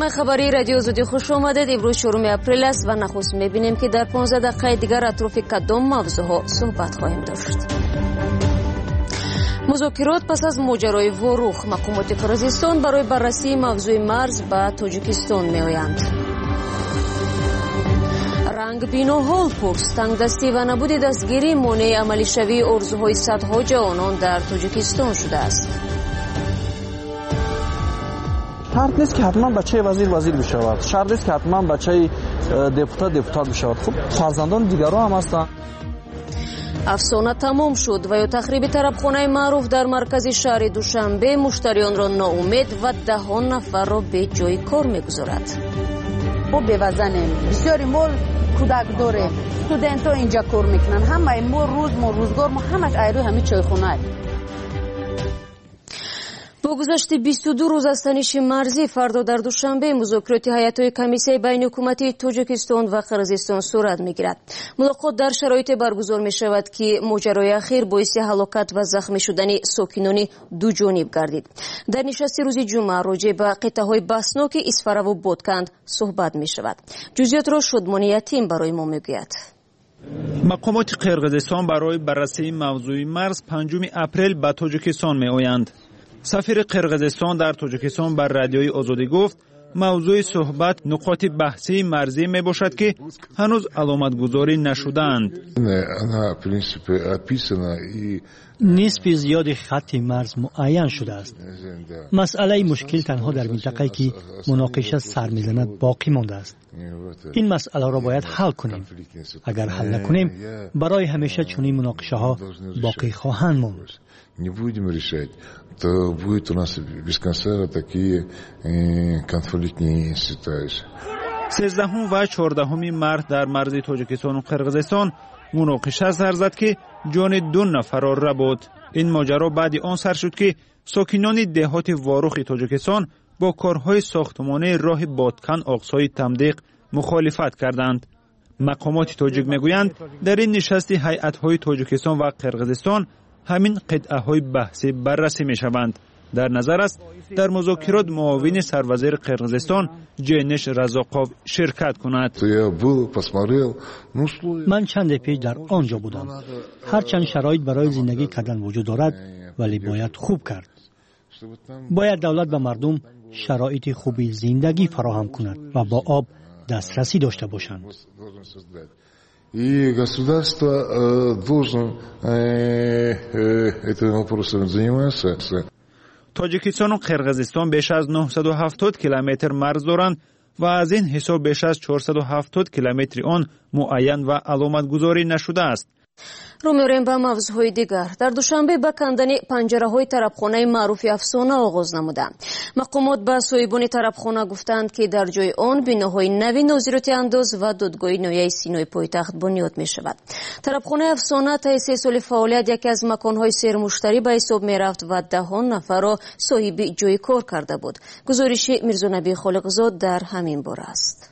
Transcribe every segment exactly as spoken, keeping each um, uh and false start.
برنامه خبری رادیو آزادی خوش آمدید. امروز چهارم اپریل است و نخست می‌بینیم که در پانزده دقیقه دیگر اطراف کدام موضوعها صحبت خواهیم داشت. مذاکرات پس از ماجرای واروخ، مقامات قرقیزستان برای بررسی موضوع مرز به تاجیکستان می‌آیند. رنگ بینا حال پرس، تنگدستی و نبود دستگیری مانع عملی شوی آرزوهای صدها جوانان در تاجیکستان شده است. شرط نیست که حتما بچه وزیر وزیر بشود، شرط نیست که حتما بچه دپوتات دپوتات بشود. خب فرزندان دیگران هم هستند. افسانه تمام شد و یا تخریب طربخانه معروف در مرکز شهر دوشنبه مشتریان را ناامید و ده نفر را به جای کار میگذارد. ما بوزنیم بسیاری مول کودک داره، استودنت ها اینجا کار میکنن، همه ما روز ما روزگار ما همش ایرو همین چای خونه. با گذشت بیست و دو روز از تنش مرزی، فردا در دوشنبه مذاکرات هیئت‌های کمیسیون بین حکومتی تاجیکستان و قرقیزستان صورت میگیرد. ملاقات در شرایط برگزار می شود که ماجرای اخیر باعث هلاکت و زخمی شدن ساکنان دو جانب گردید. در نشست روز جمعه راجع به قطعه‌های بسناک اسفره و بادکند صحبت می شود. جزئیات را شادمانی یتیم برای ما میگوید. مقامات قرقیزستان برای بررسی موضوع مرز پنجم اپریل به تاجیکستان می آیند. سفیر قرقیزستان در تاجیکستان بر رادیوی آزادی گفت موضوع صحبت نقاط بحثی مرزی می باشد که هنوز علامت گذاری نشدند. نسبی زیاد خط مرز معین شده است. مسئله مشکل تنها در منطقه‌ای که مناقشه سر می‌زند باقی مانده است. این مسئله را باید حل کنیم. اگر حل نکنیم برای همیشه چنین مناقشه‌ها باقی خواهند ماند. не будем решать, то будет у нас без конца такие конфликтные ситуации. سیزدهم و چهاردهم مارس در مرز تاجیکستان و قرقیزستان مناقشه سر زد که جان دو نفر را برد. این ماجرا بعد آن سر شد که ساکنان دهات واروخ تاجیکستان با کارهای ساختمانی راه بادکن آقسای تمدیق مخالفت کردند. مقامات تاجیک میگویند در این نشست هیئت‌های تاجیکستان و قرقیزستان همین قطعه های بحثی بررسی می شوند. در نظر است در مذاکرات معاون سروزیر قرقیزستان جنش رزاقوف شرکت کند. من چند پیش در آنجا بودم. هرچند شرایط برای زندگی کردن وجود دارد ولی باید خوب کرد. باید دولت به مردم شرایط خوبی زندگی فراهم کند و با آب دسترسی داشته باشند. И государство должно этим вопросом заниматься. تاجیکستان و قرقیزستان بیش از نهصد و هفتاد کیلومتر مرز دارند و از این حساب بیش از چهارصد و هفتاد کیلومتر آن معین و علامت گذاری نشده است. رو می‌ریم به موضوعهای دیگر. در دوشنبه به کندن پنجره‌های طربخانه معروف افسانه آغاز نموده. مقامات به صاحبان طربخانه گفتند که در جای آن بناهای نوی نظارت انداز و دادگاه ناحیه سینای پایتخت بنیاد می‌شود. طربخانه افسانه تا سه سال فعالیت یکی از مکان‌های سیر مشتری به حساب می‌رفت و دهان نفر را صاحب جای کار کرده بود. گزارش میرزا نبی خالقزاد در همین باره است.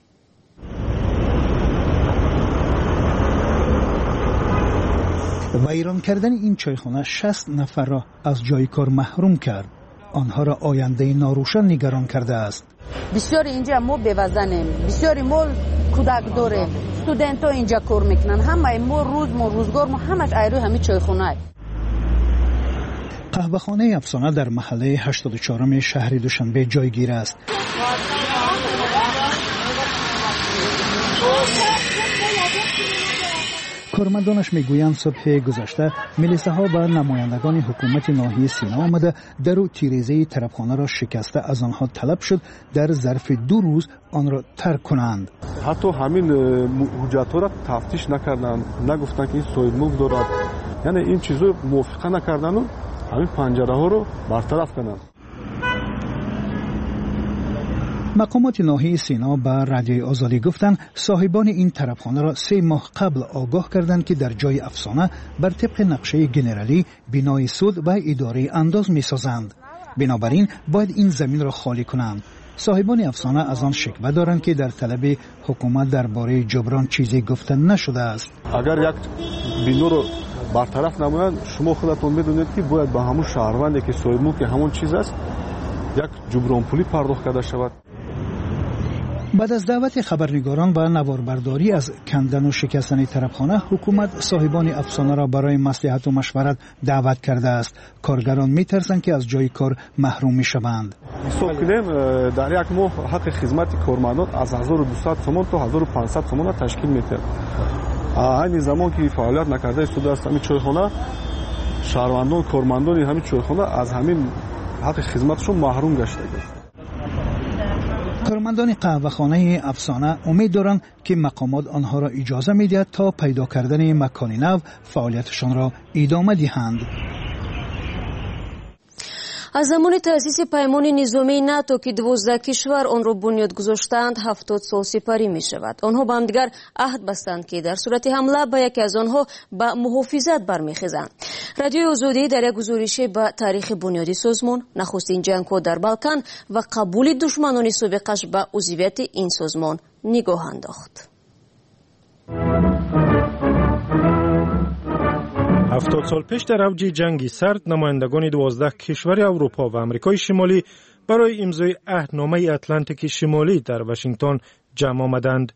ویران کردن این چایخانه شصت نفر را از جای کار محروم کرد. آنها را آینده ناروشن نگران کرده است. بسیاری اینجا ما بوزنیم، بسیاری مول کودک داره، استودنت ها اینجا کار میکنن، همه ما روز ما روزگار ما همش ایرو همین چایخانه. قهوه‌خانه افسانه در محله هشتاد و چهارم شهر دوشنبه جایگیر است. کارمندانش میگویند صبح گذشته میلیسه ها و نمایندگان حکومت ناحیه سینا آمده در و تیریزه طربخانه را شکسته از آنها طلب شد در ظرف دو روز آن را ترک کنند. حتی همین حجت ها را تفتیش نکردند، نگفتند که این صاحب ملک دارد، یعنی این چیزو موافقه نکردند و همین پنجره ها رو برطرف کردند. مقامات ناحیه سینا به رادیوی آزادی گفتند صاحبان این طربخانه را سه ماه قبل آگاه کردند که در جای افسانه بر طبق نقشه گنرالی بنای سود و اداره انداز می سازند. بنابراین باید این زمین را خالی کنند. صاحبان افسانه از آن شکوه دارند که در طلب حکومت درباره جبران چیزی گفته نشده است. اگر یک بنا رو برطرف نمایند، شما خودتون میدونید که باید به همون شهروندی که صاحب ملک همون چیز است یک جبران پولی پرداخت کرده شود. بعد از دعوت خبرنگاران به نواربرداری از کندن و شکستن طرفخانه، حکومت صاحبان افسانه را برای مصلحت و مشورت دعوت کرده است. کارگران می‌ترسند که از جای کار محروم می‌شوند. حساب کنیم در یک ماه حق خدمت کارمندان از هزار و دویست سوم تا هزار و پانصد سوم تشکیل می‌دهد. همین زمان که فعالیت نکرده است در همین چایخانه، شهروندان کارمندان همین چایخانه از همین حق خدمتشون محروم گشته است. کارمندان قهوه‌خانه افسانه امید دارند که مقامات آنها را اجازه می‌دهد تا پیدا کردن مکان نو فعالیتشان را ادامه دهند. از زمان تأسیس پیمان نظامی ناتو که دوازده کشور آن را بنیاد گذاشتند هفتاد سال سپری می شود. آنها با هم دیگر عهد بستند که در صورت حمله به یکی از آنها به محافظت برمیخیزند. رادیوی آزادی در یک گزارش به تاریخ بنیادی سازمان، نخستین جنگ‌ها در بالکان و قبول دشمنان سابقش به عضویت این سازمان نگاه انداخت. هفتاد سال پیش در اوج جنگ سرد، نمایندگان دوازده کشور اروپا و آمریکای شمالی برای امضای عهدنامه اتلانتیک شمالی در واشنگتن جمع آمدند.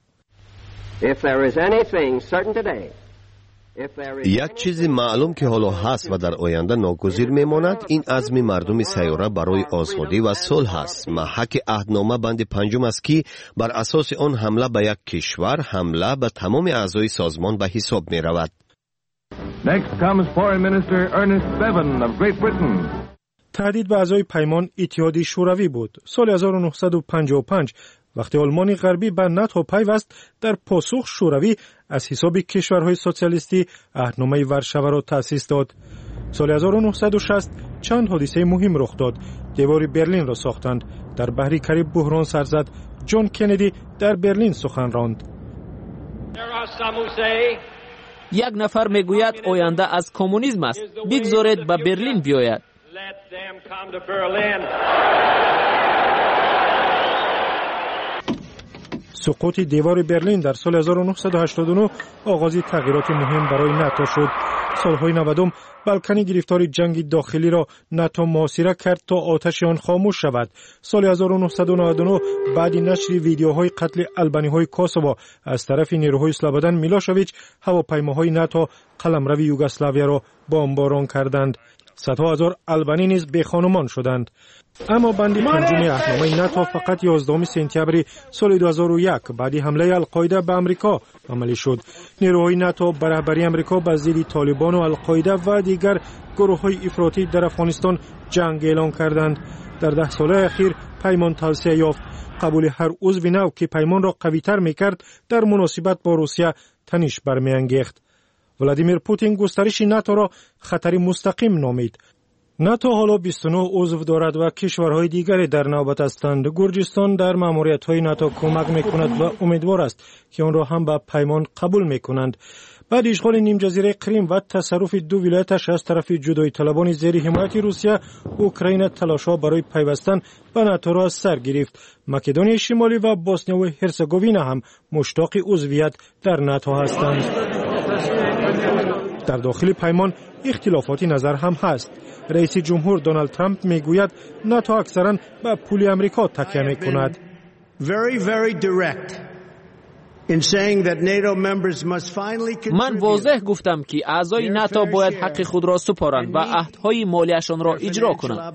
یک چیز معلوم که حالا هست و در آینده ناگزیر میماند، این عزم مردم سیاره برای آزادی و صلح است. محک عهدنامه بند پنجم است که بر اساس آن حمله به یک کشور حمله به تمام اعضای سازمان به حساب می رود. Next comes Foreign Minister Ernest Bevin of Great Britain. تهدید به اعضای پیمان اتحادیه شوروی بود. سال هزار و نهصد و پنجاه و پنج وقتی آلمان غربی به ناتو پیوست، در پاسخ شوروی از حساب کشورهای سوسیالیستی عهدنامه ورشو را تأسیس داد. سال هزار و نهصد و شصت چند حادثه مهم رخ داد. دیوار برلین را ساختند. در بحری کریب بحران سر زد. جان کندی در برلین سخن راند. یک نفر میگوید آینده از کمونیسم است. بگذارید به برلین بیاید. سقوط دیوار برلین در سال هزار و نهصد و هشتاد و نه آغازی تغییرات مهم برای ناتو شد. سالهای نودم بالکانی گرفتار جنگ داخلی را ناتو محاصره کرد تا آتش آن خاموش شود. سال هزار و نهصد و نود و نه بعد نشر ویدیوهای قتل آلبانی‌های کوسوو از طرف نیروهای سلوبادان میلوشویچ، هواپیماهای ناتو قلمرو یوگسلاویا را بمباران کردند. صدها هزار آلبانی نیز بی‌خانمان شدند. اما بند پنجم عهدنامه ناتو فقط یازدهم سپتامبر سال دو هزار و یک بعد حمله القاعده به آمریکا عملی شد. نیروهای ناتو به رهبری آمریکا به ضد طالبان و القاعده و دیگر گروه‌های افراطی در افغانستان جنگ اعلان کردند. در ده سال اخیر پیمان توسعه یافت. قبول هر عضو نو که پیمان را قوی‌تر می‌کرد در مناسبت با روسیه تنش برمی‌انگیخت. ولادیمیر پوتین گسترش ناتو را خطری مستقیم نامید. ناتو حالا بیست و نه عضو دارد و کشورهای دیگری در نوبت هستند. گرجستان در ماموریت‌های ناتو کمک می‌کند و امیدوار است که آن را هم به پیمان قبول می‌کنند. بعد اشغال نیم جزیره کریم و تصرف دو ولایتش از طرف جدایی طلبان زیر حمایت روسیه، اوکراین تلاش‌ها برای پیوستن به ناتو را سر گرفت. مکدونیای شمالی و بوسنیا و هرزگوین هم مشتاق عضویت در ناتو هستند. در داخل پیمان اختلافات نظر هم هست. رئیس جمهور دونالد ترامپ میگوید ناتو اکثرا به پول آمریکا تکیه میکند. من واضح گفتم که اعضای ناتو باید حق خود را سپارند و عهدهای مالیشان را اجرا کنند.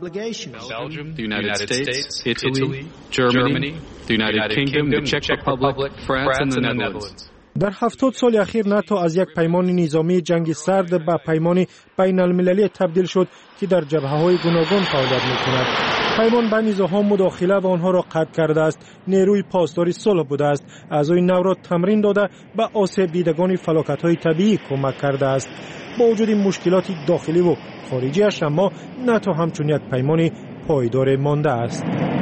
در هفتاد سال اخیر ناتو از یک پیمان نظامی جنگ سرد به پیمان بین المللی تبدیل شد که در جبهه‌های گوناگون فعالیت می‌کند. پیمان به نیروها مداخله و آنها را قطع کرده است. نیروی پاسداری صلح بوده است. اعضای نو را تمرین داده به آسیب دیدگان فلاکت‌های طبیعی کمک کرده است. با وجود مشکلات داخلی و خارجی‌اش اما ناتو همچون یک پیمان پایدار مانده است.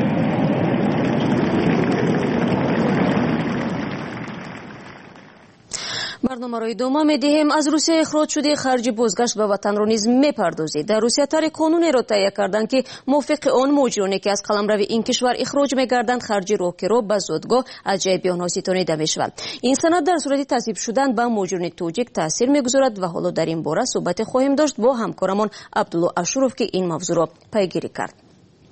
برنامه را ادامه می‌دهیم. از روسیه اخراج شده خرج بازگشت به وطن را نیز می‌پردازید. در روسیه طرح قانونی را تهیه کردند که موافق آن مهاجرانی که از قلمرو این کشور اخراج می‌گردند خرج راهکار را به زادگاه از جای بیانها ستانیده می‌شود. این سند در صورت تصویب شدن به مهاجران تاجیک تاثیر می‌گذارد و حالا در این باره صحبت خواهیم داشت با همکارمان عبدالله اشرف که این موضوع را پیگیری کرد.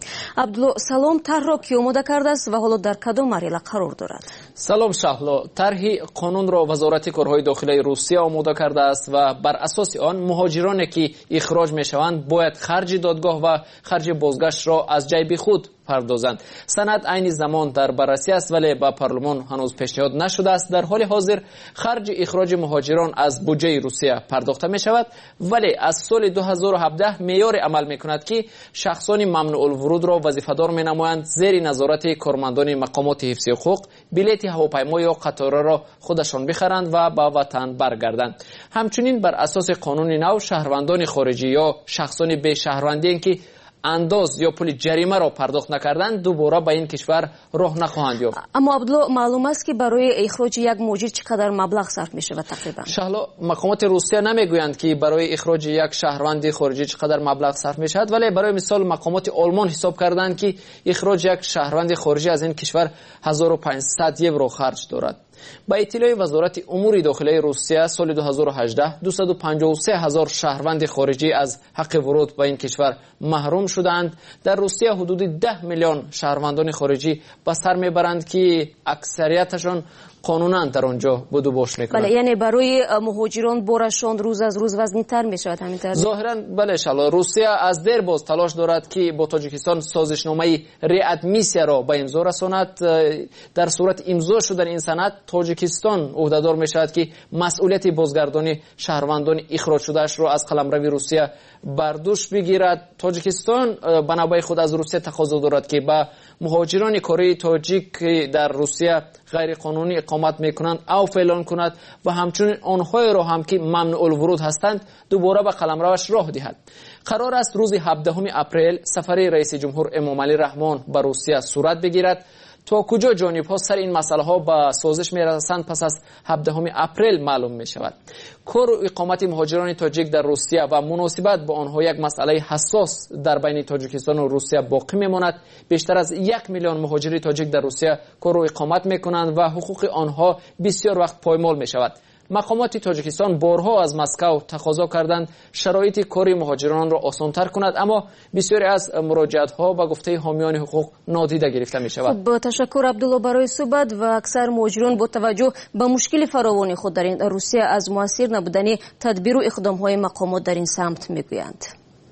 عبدالله سلام، طرح را کی آماده کرده است و حالا در کدام مرحله قرار دارد؟ سلام شهلا، طرح قانون را وزارت کارهای داخلی روسیه آماده کرده است و بر اساس آن مهاجرانی که اخراج میشوند باید خرج دادگاه و خرج بازگشت را از جیب خود پردازند. سند عین زمان در بررسی است ولی با پارلمان هنوز پیشنهاد نشده است. در حال حاضر خرج اخراج مهاجران از بودجه روسیه پرداخته می شود ولی از سال دو هزار و هفده معیار عمل می کند که شخصان ممنوع الورود را وظیفه‌دار می نمایند زیر نظارت کارمندان مقامات حفظ حقوق بلیط هواپیما یا قطار را خودشان بخرند و به وطن برگردند. همچنین بر اساس قانون نو شهروندان خارجی یا شخصان به شهروندی که انداز یا پول جریمه را پرداخت نکردند دوباره به این کشور راه نخواهند یافت. اما عبدالله معلوم است که برای اخراج یک مهاجر چقدر مبلغ صرف میشه و تقریبا شهلا مقامات روسیه نمیگویند که برای اخراج یک شهروند خارجی چقدر مبلغ صرف میشود ولی برای مثال مقامات آلمان حساب کردند که اخراج یک شهروند خارجی از این کشور هزار و پانصد یورو خرج دارد. با اطلاع وزارت امور داخلی روسیه سال دو هزار و هجده دویست و پنجاه و سه هزار شهروند خارجی از حق ورود به این کشور محروم شدند. در روسیه حدود ده میلیون شهروندان خارجی به سر میبرند که اکثریتشان قانونا در آنجا بود و باش میکنند. بله، یعنی برای مهاجران بارشان روز از روز وزنی‌تر میشود همینطور. ظاهرا بله انشالله روسیه از دیر باز تلاش دارد که با تاجیکستان سازشنامه ریادمیسیا را به امضا رساند. در صورت امضا شدن این سند تاجیکستان عهدهدار میشود که مسئولیت بازگردانی شهروندان اخراج شدهش را از قلمرو روسیه بر دوش بگیرد. تاجیکستان بنابرای خود از روسیه تقاضا دارد که با مهاجران کره تاجیک در روسیه غیر قانونی اقامت میکنند او فعلان کند و همچنین آنهای را هم که ممنوع الورود هستند دوباره به قلمروش راه دهد. قرار است روز هفدهم اپریل سفر رئیس جمهور امام علی رحمان به روسیه صورت بگیرد. تا کجا جانب ها سر این مسئله ها به سازش میرسند پس از هفدهم اپریل معلوم می شود. کار و اقامت مهاجران تاجیک در روسیه و مناسبت با آنها یک مسئله حساس در بین تاجیکستان و روسیه باقی میماند. بیشتر از یک میلیون مهاجر تاجیک در روسیه کار و اقامت میکنند و حقوق آنها بسیار وقت پایمال می شود. مقامات تاجیکستان بارها از مسکو تقاضا کردند شرایط کاری مهاجران را آسان‌تر کند اما بسیاری از مراجعت‌ها به گفته حامیان حقوق نادیده گرفته می‌شود. خب تشکر عبدالله برای صحبت. و اکثر مهاجران با توجه به مشکل فراوان خود در این روسیه از موثر نبودن تدبیر و اقدام‌های مقامات در این سمت می‌گویند.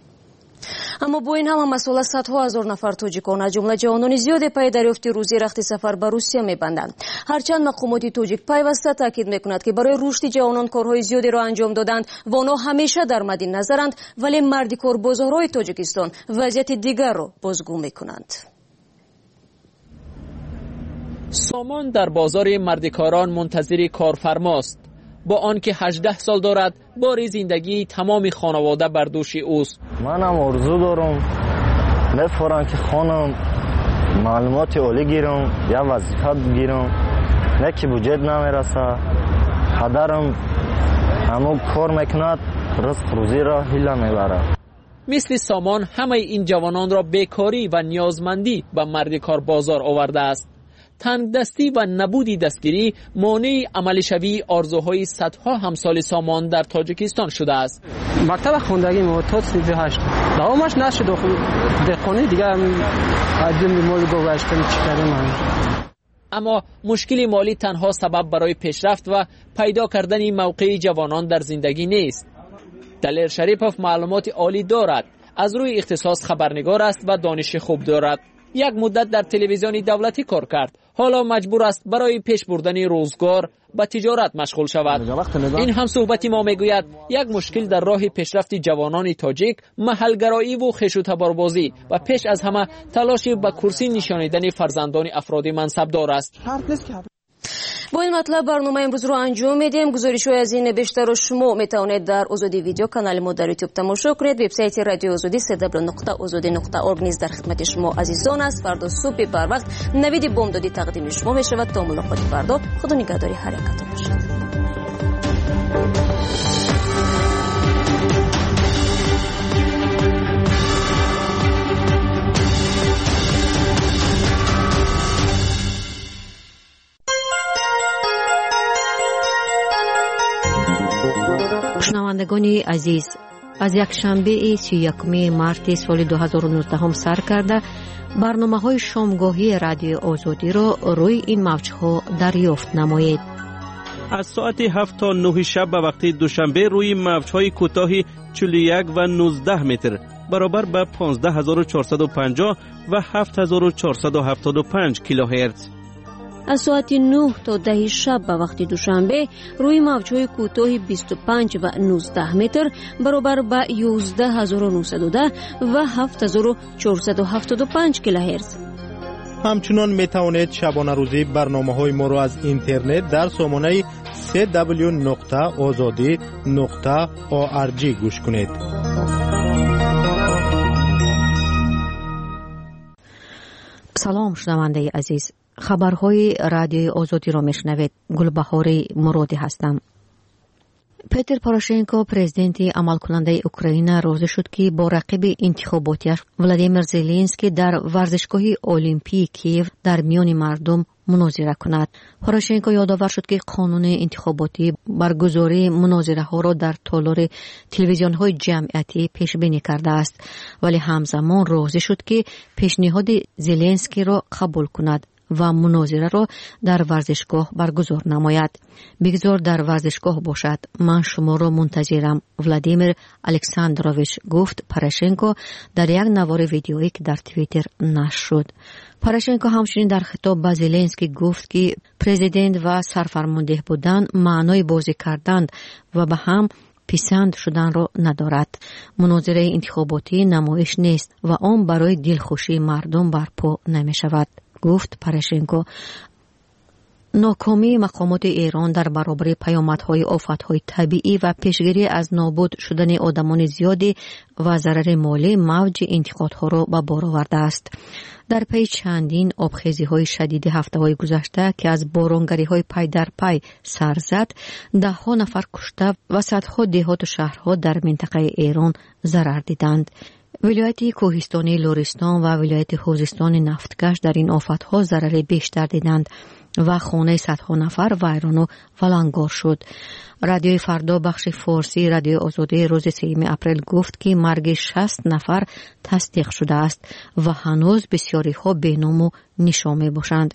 اما با این همه مسئله صدها هزار نفر تاجیکان از جمله جوانان زیادی پای دریافت روزی رخت سفر به روسیه میبندند. هرچند مقامات تاجیک پیوسته تاکید میکند که برای رشد جوانان کارهای زیادی را انجام دادند و آنها همیشه در مد نظرند ولی مردی کار بازارهای تاجیکستان وضعیت دیگر را بازگو میکنند. سامان در بازار مردکاران منتظر کارفرماست. با آنکه هجده سال دارد باری زندگی تمام خانواده بر دوش اوست. منم آرزو دارم میفورم که خانم معلومات عالی گیرم یا وظیفه بگیرم نه که بودجه نمیرسه. پدرم همون کار میکند رزق روزی را هیله میبره. مثل سامان همه این جوانان را بیکاری و نیازمندی به مردکار بازار آورده است. تنگ دستی و نبودی دستگیری مانع عمل شوی آرزوهای صدها همسال سامان در تاجیکستان شده است. مکتب خواندگی ما تا صنف هشت دوامش نشد دهقانی دیگه عدم مال گذاشتم چیکارم. اما مشکل مالی تنها سبب برای پیشرفت و پیدا کردن موقع جوانان در زندگی نیست. دلیر شریپوف معلومات عالی دارد. از روی اختصاص خبرنگار است و دانش خوب دارد. یک مدت در تلویزیون دولتی کار کرد. حالا مجبور است برای پیش بردن روزگار به تجارت مشغول شود. این هم صحبتی ما میگوید یک مشکل در راه پیشرفت جوانان تاجیک محلگرایی و خویش و تباربازی و پیش از همه تلاش به کرسی نشانیدن فرزندان افراد منصبدار است. با این مطلب برنامه امروز رو انجام میدیم. گزارش‌های از این بیشتر رو شما میتونید در آزادی ویدیو کانال ما در یوتیوب تماشا کنید. وبسایت رادیو آزادی دبلیو دبلیو دبلیو نقطه آزادی نقطه اورگ نیز در خدمت شما عزیزان است. فردا صبح بر وقت نوید بامدادی تقدیم شما میشود. تا ملاقات فردا خدا نگهداری هر یکتون باشد. شنوندگان عزیز، از یک شنبه سی و یکم مارس سال دو هزار و نوزده سر کرده برنامه‌های شامگاهی رادیو آزادی را روی این موج‌ها دریافت نمایید. از ساعت هفت تا نه شب به وقت دوشنبه روی موج‌های کوتاه چهل و یک و نوزده متر برابر به پانزده هزار و چهارصد و پنجاه و هفت هزار و چهارصد و هفتاد و پنج کیلوهرتز. از ساعت نه تا ده شب به وقت دوشنبه روی موج‌های کوتاه بیست و پنج و نوزده متر برابر به یازده هزار و نهصد و ده و هفت هزار و چهارصد و هفتاد و پنج کیلوهرتز. همچنان می توانید شبانه روزی برنامه‌های ما را از اینترنت در سامانه سی دبلیو نقطه آزادی نقطه او آر جی گوش کنید. سلام شنونده عزیز، خبرهای رادیوی آزادی را میشنوید. گلبهار مرادی هستم. پتر پوروشنکو پرزیدنت عملکننده اوکراین روز شد که با رقیب انتخاباتیش ولادیمیر زلنسکی در ورزشگاه المپیک کیف در میان مردم مناظره کند. پوروشنکو یادآور شد که قانون انتخاباتی برگزاری مناظره ها را در تالار تلویزیون های جمعیتی پیش بینی کرده است، ولی همزمان راضی شد که پیشنهاد زلنسکی را قبول کند و مناظره را در ورزشگاه برگزار نماید. بگذار در ورزشگاه باشد، من شما را منتظرم، ولادیمیر الکساندروویچ گفت پوروشنکو در یک نوار ویدیویی که در توییتر نشر شد. پوروشنکو همچنین در خطاب به زلنسکی گفت که پرزیدنت و سرفرمانده بودن معنای بازی کردن و به هم پسند شدن را ندارد. مناظره انتخاباتی نمایش نیست و آن برای دلخوشی مردم برپا نمی شود، گفت پوروشنکو. ناکامی مقامات ایران در برابر پیامدهای آفتهای طبیعی و پیشگیری از نابود شدن آدمان زیادی و ضرر مالی موج انتقادها را به بار آورده است. در پی چندین آبخیزی‌های شدید هفته‌های گذشته که از بارانگری‌های پی در پی سر زد، ده‌ها نفر کشته و صدها دهات و شهرها در منطقه ایران ضرر دیدند. ولایت کوهستانی لرستان و ولایت خوزستان نفتکش در این آفت‌ها ضرر بیشتر دیدند و خانه صدها نفر ویران و ولنگار شد. رادیوی فردا بخش فارسی رادیو آزادی روز سوم اپریل گفت که مرگ شصت نفر تصدیق شده است و هنوز بسیاری ها بینام و نشان می‌باشند.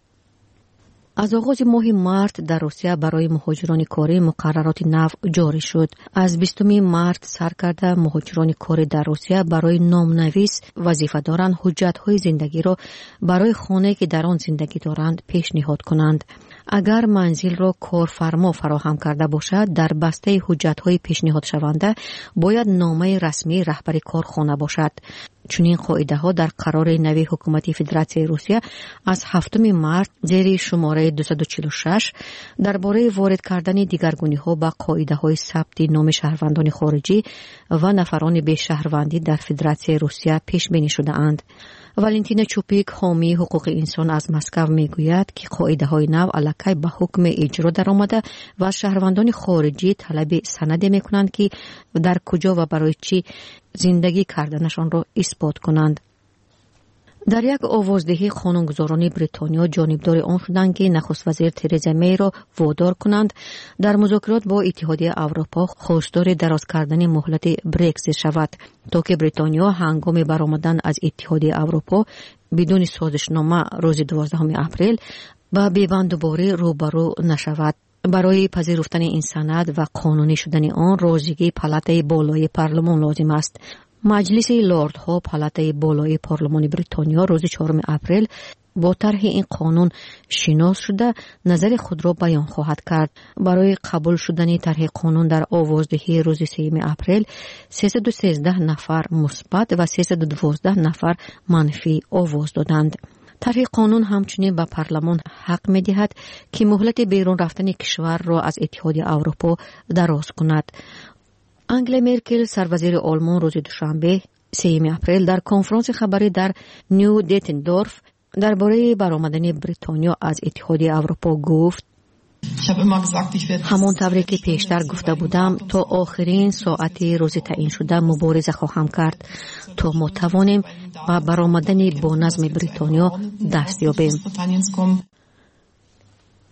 از آغاز ماه مارس در روسیه برای مهاجران کاری مقررات نو جاری شد. از بیستم مارس سر کرده مهاجران کاری در روسیه برای نامنویس وظیفه دارند حجت‌های زندگی را برای خانه که در آن زندگی دارند پیشنهاد کنند. اگر منزل را کارفرما فراهم کرده باشد، در بسته حجت‌های پیشنهاد شونده باید نامه رسمی رهبر کارخانه باشد. چنین قاعده ها در قرار نوی حکومت فدراسیون روسیه از هفتم مارس زیر شماره دویست و چهل و شش درباره وارد کردن دیگرگونی ها به قاعده های ثبت نام شهروندان خارجی و نفران به شهروندی در فدراسیون روسیه پیش بینی شده اند. والنتینا چوپیک حامی حقوق انسان از مسکو میگوید که قاعده های نو الکی به حکم اجرا در آمده و از شهروندان خارجی طلب سند میکنند که در کجا و برای چی زندگی کردنشان را اثبات کنند. در یک آوازدهی قانونگذاران بریتانیا جانبدار آن شدند که نخست وزیر ترزا می را وادار کنند در مذاکرات با اتحادیه اروپا خواستار دراز کردن مهلت برگزیت شود تا که بریتانیا هنگام برآمدن از اتحادیه اروپا بدون سازشنامه روز دوازدهم اپریل با پیوندباری روبرو نشود. برای پذیرفتن این سند و قانونی شدن آن رازیگی پالاتای بالای پارلمان لازم است. مجلس لردها پالاتای بالای پارلمان بریتانیا روز چهارم اپریل با طرح این قانون شناس شده نظر خود را بیان خواهد کرد. برای قبول شدن طرح قانون در آوازدهی روز سوم اپریل سیصد و سیزده نفر مثبت و سیصد و دوازده نفر منفی آواز دادند. طرح قانون همچنین به پارلمان حق می دهد که مهلت بیرون رفتن کشور را از اتحادیه اروپا دراز کند. انگلا مرکل سروزیر آلمان روز دوشنبه سوم اپریل در کنفرانس خبری در نیو دیتندورف درباره برآمدن بریتانیا از اتحادیه اروپا گفت: همان طوری که پیشتر گفته بودم تا آخرین ساعت روز تعیین شده مبارزه خواهم کرد تا ما توانیم به برآمدن با نظم بریتانیا دست یابیم.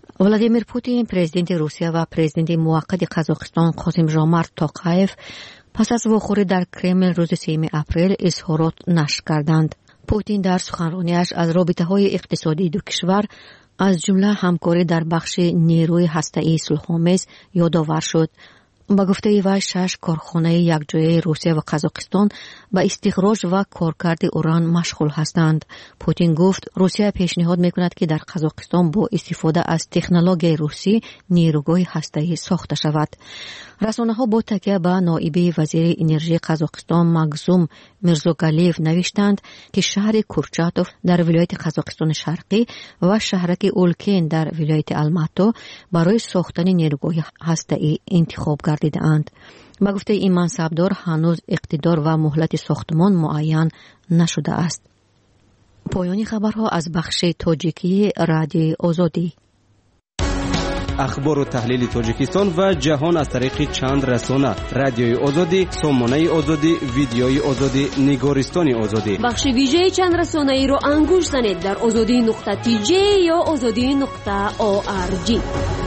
ولادیمیر پوتین پرزیدنت روسیه و پرزیدنت موقت قزاقستان قاسم ژامارت توقایف پس از واخوری در کرملین روز سوم اپریل اظهارات نشر کردند. پوتین در سخنرانیش از رابطه‌های اقتصادی دو کشور از جمله همکاری در بخش نیروی هسته‌ای صلح‌آمیز یادآور شد. با گفته وی شش کارخانه یکجایی روسیه و قزاقستان به استخراج و کارکرد اوران مشغول هستند. پوتین گفت روسیه پیشنهاد میکند که در قزاقستان با استفاده از تکنولوژی روسی نیروگاه هسته‌ای ساخته شود. رسانه‌ها با تکیه به نایب وزیر انرژی قزاقستان مگزوم میرزوگالیف نوشتند که شهر کورچاتوف در ولایت قزاقستان شرقی و شهرک اولکین در ولایت الماتو برای ساختن نیروگاه هسته‌ای انتخاب گردیده‌اند. با گفته این منصبدار هنوز اقتدار و مهلت ساختمان معین نشده است. پایان خبرها از بخش تاجیکی رادیوی آزادی. اخبار و تحلیل تاجیکستان و جهان از طریق چند رسانه: رادیوی آزادی، سامانه آزادی، ویدیوی آزادی، نگارستان آزادی. بخش ویژه چند رسانه ای رو انگوش زنید در آزادی نقطه تی جی یا آزادی نقطه او آر جی.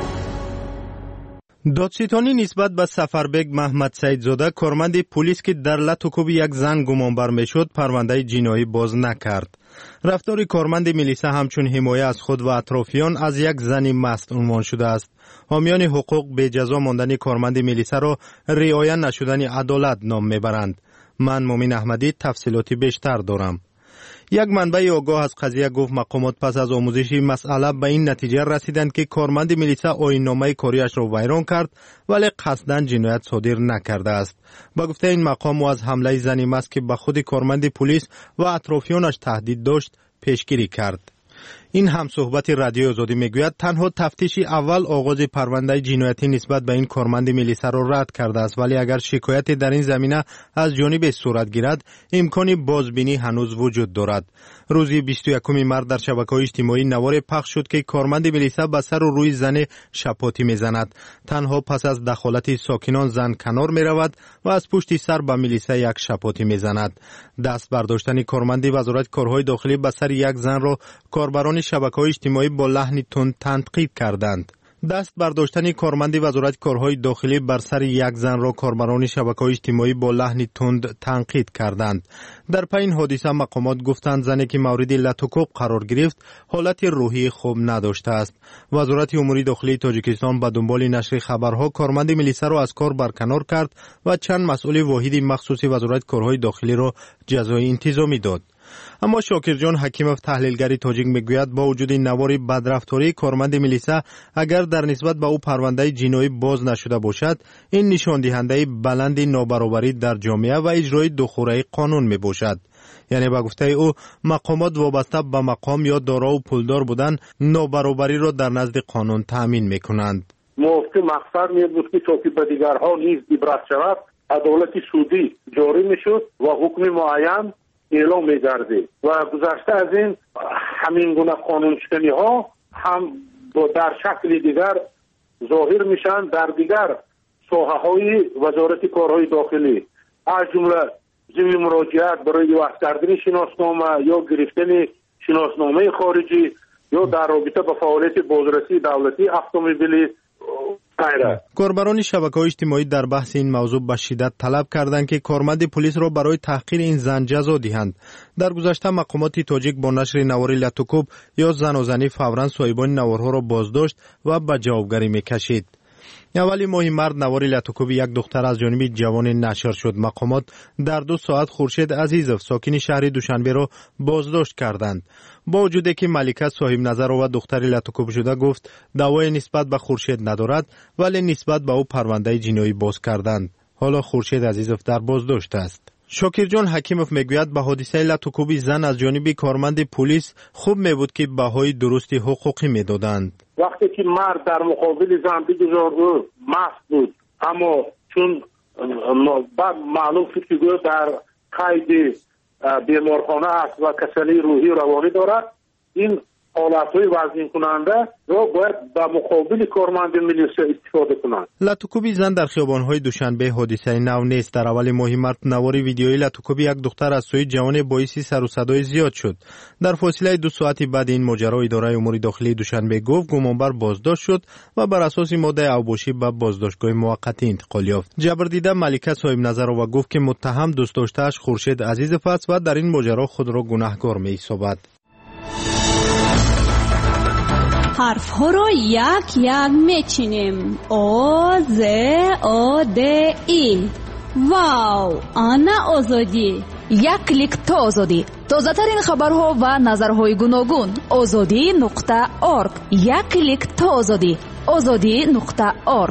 دادستانی نسبت به سفربگ محمد سیدزاده کارمند پلیس که در لط و کوب یک زن گمانبر میشد پرونده جنایی باز نکرد. رفتار کارمند میلیسا همچون حمایه از خود و اطرافیان از یک زن مست عنوان شده است. حامیان حقوق به جزا ماندن کارمند میلیسا را رعایت نشدن عدالت نام میبرند. من مومن احمدی تفصیلاتی بیشتر دارم. یک منبع آگاه از قضیه گفت مقامات پس از آموزش مسئله به این نتیجه رسیدند که کارمند میلیسا آیین‌نامه کاریش را ویران کرد ولی قصداً جنایت صادر نکرده است. با گفته این مقام و از حمله زنی مست که به خود کارمند پلیس و اطرافیانش تهدید داشت پیشگیری کرد. این هم صحبت رادیو آزادی میگوید تنها تفتیش اول آغاز پرونده جنایتی نسبت به این کارمند میلیسا را رد کرده است، ولی اگر شکایت در این زمینه از جانب صورت گیرد امکان بازبینی هنوز وجود دارد. روز بیست و یکم مارس در شبکه‌های اجتماعی نوار پخش شد که کارمند میلیسا به سر و روی زن شپاتی میزند. تنها پس از دخالت ساکنان زن کنار میرود و از پشت سر به میلیسا یک شپاتی میزند. دست برداشتن کارمند وزارت کارهای داخلی به سر یک زن را کاربران شبکه‌های اجتماعی با لحن تند تنقید کردند. دست برداشتن کارمند وزارت کارهای داخلی بر سر یک زن را کاربران شبکه‌های اجتماعی با لحن تند تنقید کردند. در پی این حادثه مقامات گفتند زنی که مورد لط و کوب قرار گرفت حالت روحی خوب نداشته است. وزارت امور داخلی تاجیکستان به دنبال نشر خبرها کارمند میلیسا را از کار برکنار کرد و چند مسئول واحد مخصوص وزارت کارهای داخلی را جزای انتظامی داد. اما شاکر جان حکیموف تحلیلگر تاجیک میگوید با وجود نوار بدرفتاری کارمند میلیسا اگر در نسبت به او پرونده جنایی باز نشده باشد این نشان دهنده بلند نابرابری در جامعه و اجرای دوخوره قانون می باشد. یعنی با گفته او مقامات وابسته به مقام یا دارا و پولدار بودن نابرابری را در نزد قانون تامین می کنند. مفتی مقصد می بود که تا که به دیگرها نیز عبرت شود عدالت سودی جاری می شد و حکم معین اعلام می‌گردید و گذشته از این همین گونه قانون شکنی ها هم در شکل دیگر ظاهر میشن در دیگر ساحه های وزارت کارهای داخلی، از جمله ضمن مراجعت برای وصل کردن شناسنامه یا گرفتن شناسنامه خارجی یا در رابطه با فعالیت بازرسی دولتی اتومبیلی. کاربران شبکه‌های اجتماعی در بحث این موضوع به شدت طلب کردند که کارمند پلیس را برای تحقیر این زن جزا دهند. در گذشته مقامات تاجیک با نشر نوار لط و کوب یا زناشویی فوراً صاحبان نوارها را بازداشت و به جوابگری می‌کشید. اولی ماه مارس نوار لط و کوب یک دختر از جانب جوان نشر شد. مقامات در دو ساعت خورشید عزیزوف ساکن شهر دوشنبه را بازداشت کردند. با وجودی که ملکه صاحب نظر و دختر لط و کوب شده گفت دعوای نسبت به خورشید ندارد ولی نسبت به او پرونده جنایی باز کردند. حالا خورشید عزیزوف در بازداشت است. شاکر جان حکیموف میگوید به حادثه لط و کوب زن از جانب کارمند پلیس خوب میبود که بهای درستی حقوقی میدادند. وقتی که مرد در مقابل زن بگذارد مست بود اما چون بعد معلوم شد که در قید بیمارخانه است و کسلی روحی روانی دارد این حالتهای وزین کننده را باید به مقابل کارمند میلیسیا استفاده کنند. لاتوکوبی زن در خیابان‌های دوشنبه حادثه نو نیست. در اول ماه مارس نوار ویدیویی لاتوکوبی یک دختر از سوی جوان باعث سر و صدای زیاد شد. در فاصله دو ساعت بعد این ماجرا اداره امور داخلی دوشنبه گفت گمانبر بازداشت شد و بر اساس ماده اوباشی به بازداشتگاه موقتی انتقال یافت. جبردیده ملکه صاحب نظر و گفت که متهم دوست داشته‌اش خورشید عزیزف است و در این ماجرا خود را گناهکار می‌حسابد. حرف ها را یک یک میچینیم. آ ز آ د ای. واو، آنا آزادی. یک کلیک تا آزادی. تازه ترین خبرها و نظرهای گوناگون. آزادی نقطه ارگ. یک کلیک تا آزادی. آزادی نقطه ارگ.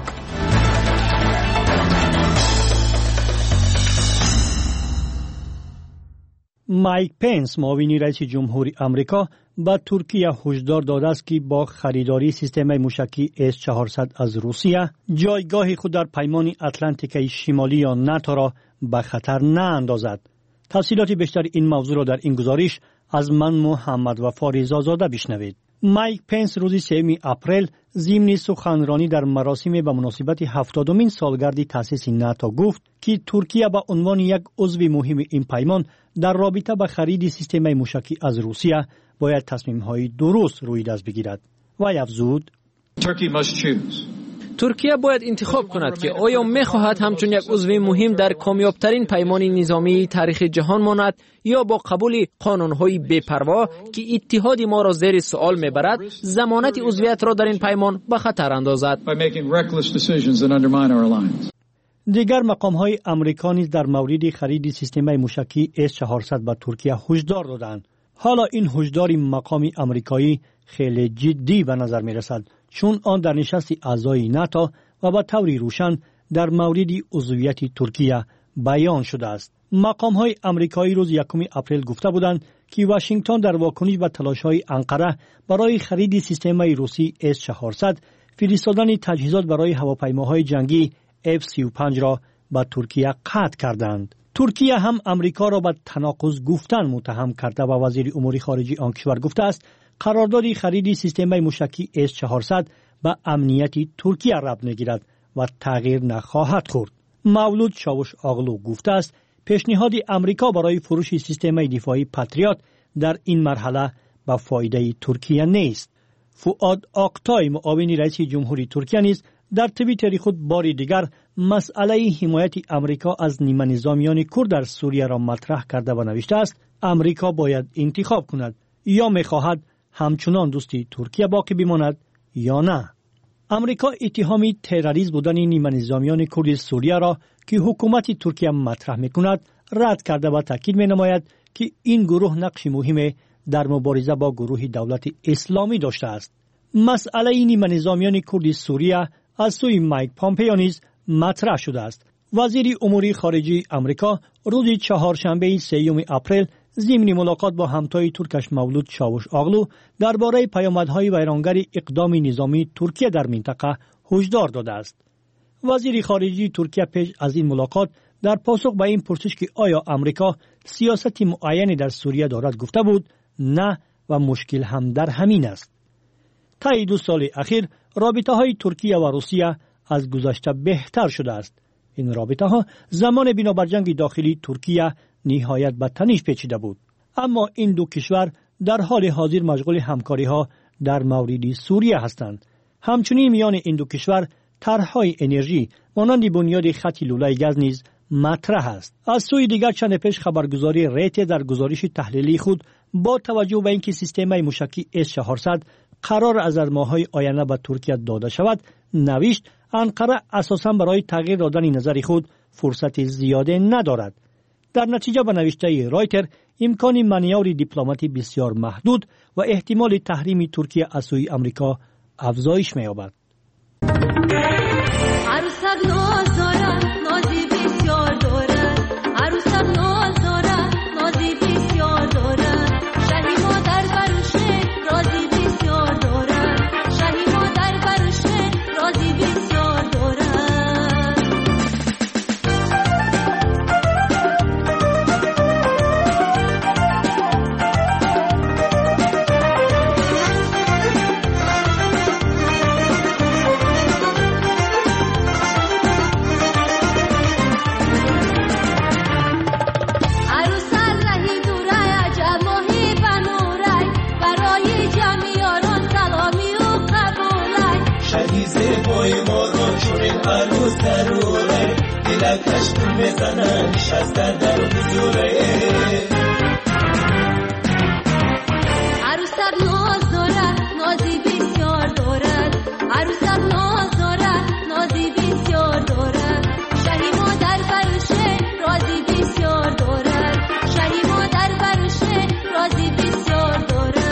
مایک پنس معاون رئیس جمهوری آمریکا به ترکیه هشدار داده است که با خریداری سیستم موشکی اس چهارصد از روسیه جایگاه خود در پیمان اتلانتیک شمالی یا ناتو را به خطر ناندازد. تفصیلات بیشتر این موضوع را در این گزارش از من محمد وفا رضازاده بشنوید. مایک پنس روز سوم اپریل ضمن سخنرانی در مراسم به مناسبت هفتادمین سالگرد تأسیس ناتو گفت که ترکیه به عنوان یک عضو مهم این پیمان در رابطه با خرید سیستم موشکی از روسیه باید تصمیم‌های درست روی دست بگیرد. و افزود ترکیه باید انتخاب کند که آیا می‌خواهد همچون یک عضو مهم در کامیابترین پیمان نظامی تاریخ جهان ماند یا با قبول قانون‌های بی‌پروا که اتحاد ما را زیر سوال می‌برد ضمانت عضویت را در این پیمان به خطر اندازد. دیگر مقام‌های امریکا نیز در مورد خرید سیستم موشکی اس چهارصد به ترکیه هشدار دادند. حالا این هشدار مقام امریکایی خیلی جدی به نظر می‌رسد، چون آن در نشست اعضای ناتو و به طوری روشن در مورد عضویت ترکیه بیان شده است. مقام‌های امریکایی روز یکم اپریل گفته بودند که واشنگتن در واکنش به تلاش‌های انقره برای خرید سیستم روسی اس چهارصد فرستادن تجهیزات برای هواپیماهای جنگی اف سی و پنج را به ترکیه قطع کردند. ترکیه هم امریکا را به تناقض گفتن متهم کرده و وزیر امور خارجه آن کشور گفته است قرارداد خرید سیستم موشکی اس چهارصد به امنیت ترکیه ربط می‌گیرد و تغییر نخواهد خورد. مولود چاوش آغلو گفته است پیشنهاد امریکا برای فروش سیستم دفاعی پاتریوت در این مرحله به فایده ترکیه نیست. فؤاد آقتای معاون رئیس جمهوری ترکیه نیز در توییتر خود بار دیگر مسئله حمایت امریکا از نیمه نظامیان کرد در سوریه را مطرح کرده و نوشته است امریکا باید انتخاب کند، یا می‌خواهد همچنان دوستی ترکیه باقی بماند یا نه. امریکا اتهام تروریسم بودن نیمه نظامیان کرد سوریه را که حکومت ترکیه مطرح می‌کند رد کرده و تاکید می‌نماید که این گروه نقش مهمی در مبارزه با گروه دولت اسلامی داشته است. مسئله نیمه نظامیان کرد سوریه از سوی مایک پامپئو نیز مطرح شده است. وزیر امور خارجه آمریکا روز چهارشنبه سوم اپریل ضمن ملاقات با همتای ترکش مولود چاوش آغلو درباره پیامدهای ویرانگر اقدام نظامی ترکیه در منطقه هشدار داده است. وزیر خارجه ترکیه پیش از این ملاقات در پاسخ به این پرسش که آیا امریکا سیاست معینی در سوریه دارد گفته بود نه و مشکل هم در همین است. طی دو سال اخیر رابطه های ترکیه و روسیه از گذشته بهتر شده است. این رابطه ها زمان بنابر جنگ داخلی ترکیه نهایت به تنش پیچیده بود، اما این دو کشور در حال حاضر مشغول همکاری ها در مورد سوریه هستند. همچنین میان این دو کشور طرحهای انرژی مانند بنیاد خط لوله گاز نیز مطرح است. از سوی دیگر چند پیش خبرگزاری ریت در گزارش تحلیلی خود با توجه به اینکه سیستم موشکی اس چهارصد قرار از ماه‌های آینده به ترکیه داده شود نوشت انقره اساساً برای تغییر دادن نظر خود فرصت زیاده ندارد. در نتیجه به نوشته رایتر امکان مانور دیپلماتی بسیار محدود و احتمال تحریم ترکیه از سوی آمریکا افزایش می‌یابد. زندگی زیبای ما رو چونین عروس ضروره دلکش کن بزنن نشست در در حضوره عروسک ناز دارد نازی بسیار دارد عروسک ناز دارد نازی بسیار دارد شهی مادر برشه رازی بسیار دارد شهی مادر برشه رازی بسیار دارد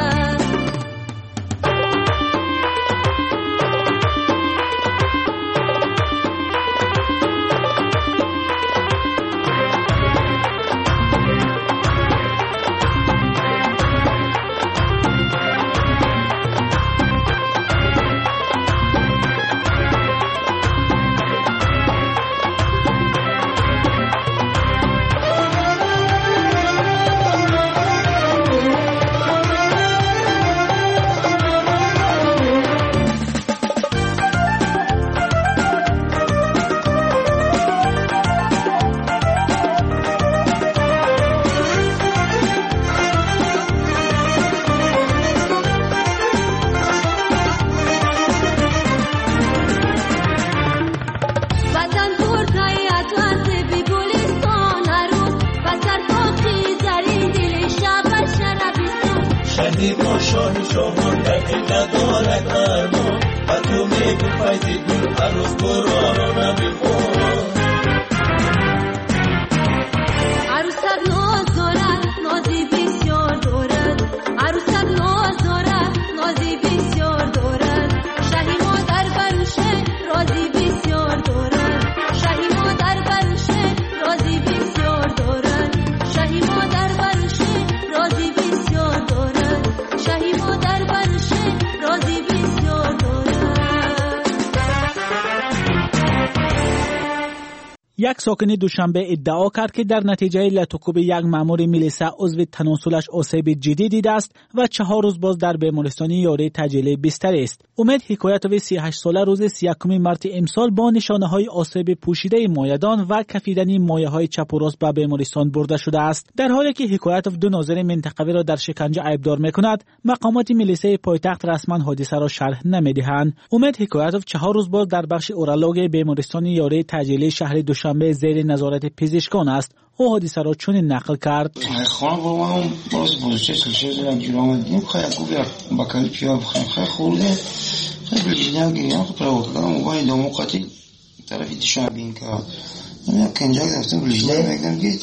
یک ساکن دوشنبه ادعا کرد که در نتیجه لطوکوب یک مأمور میلیسا عضو تناسلش آسیب جدی دیده است و چهار روز باز در بیمارستان یاری تجلی بستر است. امید حکایتوی سی و هشت ساله روز سی و یک مارس امسال با نشانه های آسیب پوشیده مایدان و کفیدن مایه های چپ و راست به بیمارستان برده شده است. در حالی که حکایتوف دو ناظر منطقوی را در شکنجه عیبدار میکند، مقامات میلیسای پایتخت رسما حادثه را شرح نمیدهند. امید حکایتوف چهار روز باز در بخش اورولوژی بیمارستان یاری تجلی شهر دوشنبه زیر نظارت پزشکان است. او حادثه را چون نقل کرد. خانم با ما باز بودشه سلسله دارم جیرام دیم خیلی خوبی بکاری پیام بخیم خیلی خورده خیلی بلیجنه گریم خیلی پروکه کنم و باید دومو قطعی طرفی تشون بین که من یک کنجا گرفتم بلیجنه بگم که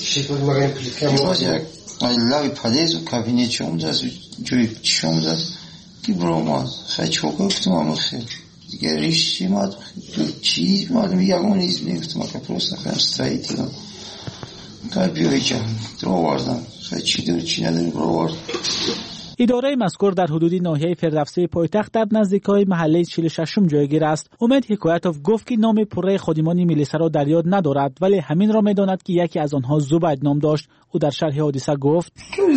باز یک لابی پدیز و کابینه چون دست جوی چون دست که برو ما خیلی چوکه گفتم همون خیلی دیگه ریشی ما چیز ما میگم اون نیز نگفتم که پروسه خیلی استرایتی کنم اداره مذکور در حدود ناحیه فردوسی پایتخت در نزدیکای محله چهل و شش جایگیر است. امید حکایتوف گفت که نام پره خادمان میلیسا را در یاد ندارد، ولی همین را میداند که یکی از آنها زبید نام داشت. او در شرح حادثه گفت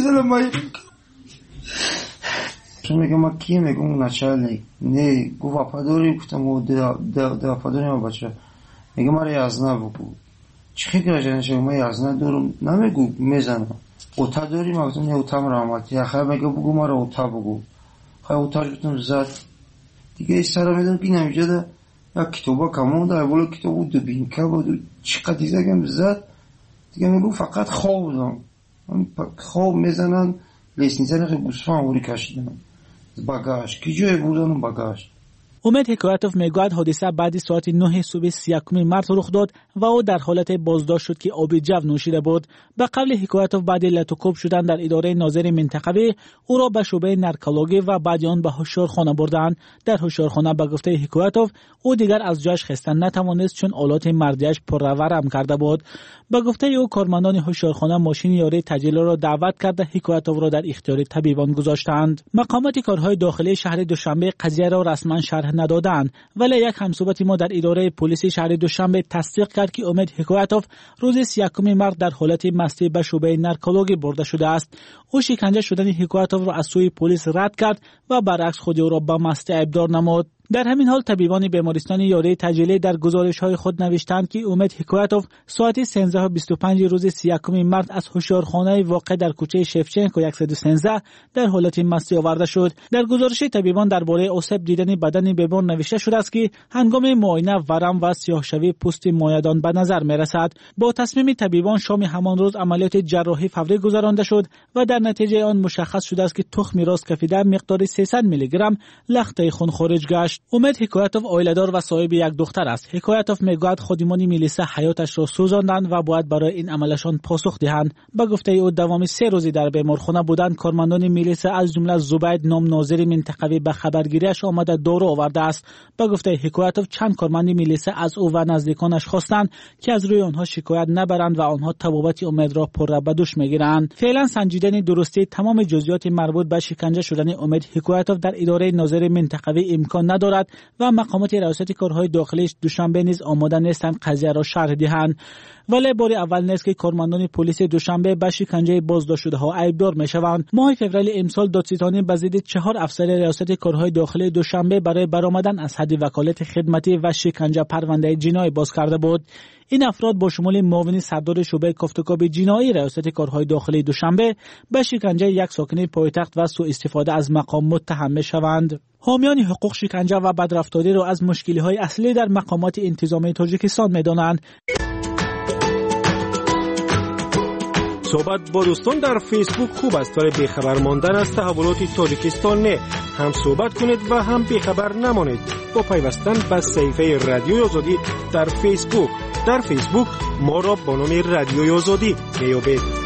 چون میگم ما کی میگم نچاله نه گفت اپادوری گفتم و د اپادوری ما بچه میگم ما یازده بگو چه گرجن شما ما یازده دورم نمیگو میزنم اوتا داری ما گفتم نه اوتا مرامتی آخر میگه بگو ما رو اوتا بگو خیلی اوتا گفتم زد دیگه ایستاره میدونم که نمیجه ده یا کتابا کمون ده بولا کتابو دو بینکه بود چقدر دیزه گم زد دیگه میگو فقط خواب بودم خواب میزنن لیسنیزن خیلی گوسفان وری کشیدن باگاش کی جای بودن باگاش. امید حکایتوف میگوید حادثه بعد ساعت نه صبح سی و یک مارس رخ داد و او در حالت بازداشت شد که آب جو نوشیده بود. به قول حکایتوف بعد لطوکوب شدن در اداره ناظر منطقوی او را به شعبه نرکولوژی و بعد آن به هوشیارخانه بردند. در هوشیارخانه به گفته حکایتوف او دیگر از جایش خستن نتوانست چون آلات مردیش پرورم کرده بود. به گفته او کارمندان هوشیارخانه ماشین یاری تجلی را دعوت کرده حکایتوف را در اختیار طبیبان گذاشتند. مقامات کارهای داخلی شهر دوشنبه قضیه را رسما شرح ندادند، ولی یک همصحبت ما در اداره پلیس شهر دوشنبه تصدیق کرد که امید حکایتوف روز سی و یک مارس در حالت مستی به شعبه نرکولوژی برده شده است. او شکنجه شدن حکایتوف را از سوی پلیس رد کرد و برعکس خود او را به مستی عیبدار نمود. در همین حال طبیبان بیمارستان یاری تجلی در گزارش‌های خود نوشتند که امید حکایتوف ساعت سیزده و بیست و پنج روز سی و یک مارس از هوشیارخانه واقع در کوچه شفچنکو صد و سیزده در حالت مستی آورده شد. در گزارش طبیبان درباره عصب دیدن بدن بیمار نوشته شده است که هنگام معاینه ورم و سیاه‌شوی پوست مایع‌دان به نظر می‌رسد. با تصمیم طبیبان شام همان روز عملیات جراحی فوری گذرانده شد و در نتیجه آن مشخص شده است که تخم راست کفیده مقدار سیصد میلی گرم لخته خون خارج گشت. امید حکایتوف عائله‌دار و صاحب یک دختر است. حکایتوف میگوید خادمان میلیسا حیاتش را سوزاندند و باید برای این عملشان پاسخ دهند. به گفته او دوام سه روزی در بیمارخانه بودند. کارمندان میلیسا از جمله زبید نام ناظر منطقوی به خبرگیریش آمده دارو آورده است. به گفته حکایتوف چند کارمند میلیسا از او و نزدیکانش خواستند که از روی آنها شکایت نبرند و آنها طبابت امید را پر به دوش میگیرند. فعلا سنجیدن درستی تمام جزئیات مربوط به شکنجه شدن امید حکایتوف در اداره ناظر منطقوی امکان ندارد و مقامات ریاست کارهای داخلی دوشنبه نیز آماده نیستند قضیه را شرح دهند. ولی بار اول نیست که کارمندان پلیس دوشنبه به شکنجه بازداشت شده‌ها عیبدار می‌شوند. ماه فوریه امسال دادستانی به ضد چهار افسر ریاست کارهای داخلی دوشنبه برای برآمدن از حد وکالت خدمتی و شکنجه پرونده جنایی باز کرده بود. این افراد با شمول معاون سردار شعبه کافتکاب جنایی ریاست کارهای داخلی دوشنبه به شکنجه یک ساکن پایتخت و سوء استفاده از مقام متهم می‌شوند. حامیان حقوق شکنجه و بدرفتاری را از مشکل‌های اصلی در مقامات انتظامی تاجیکستان می‌دانند. صحبت با دوستان در فیسبوک خوب است ولی بیخبر ماندن از تحولات تاجیکستان نه. هم صحبت کنید و هم بیخبر نمانید با پیوستن به صفحه رادیوی آزادی در فیسبوک. در فیسبوک ما را با نام رادیوی آزادی میابید.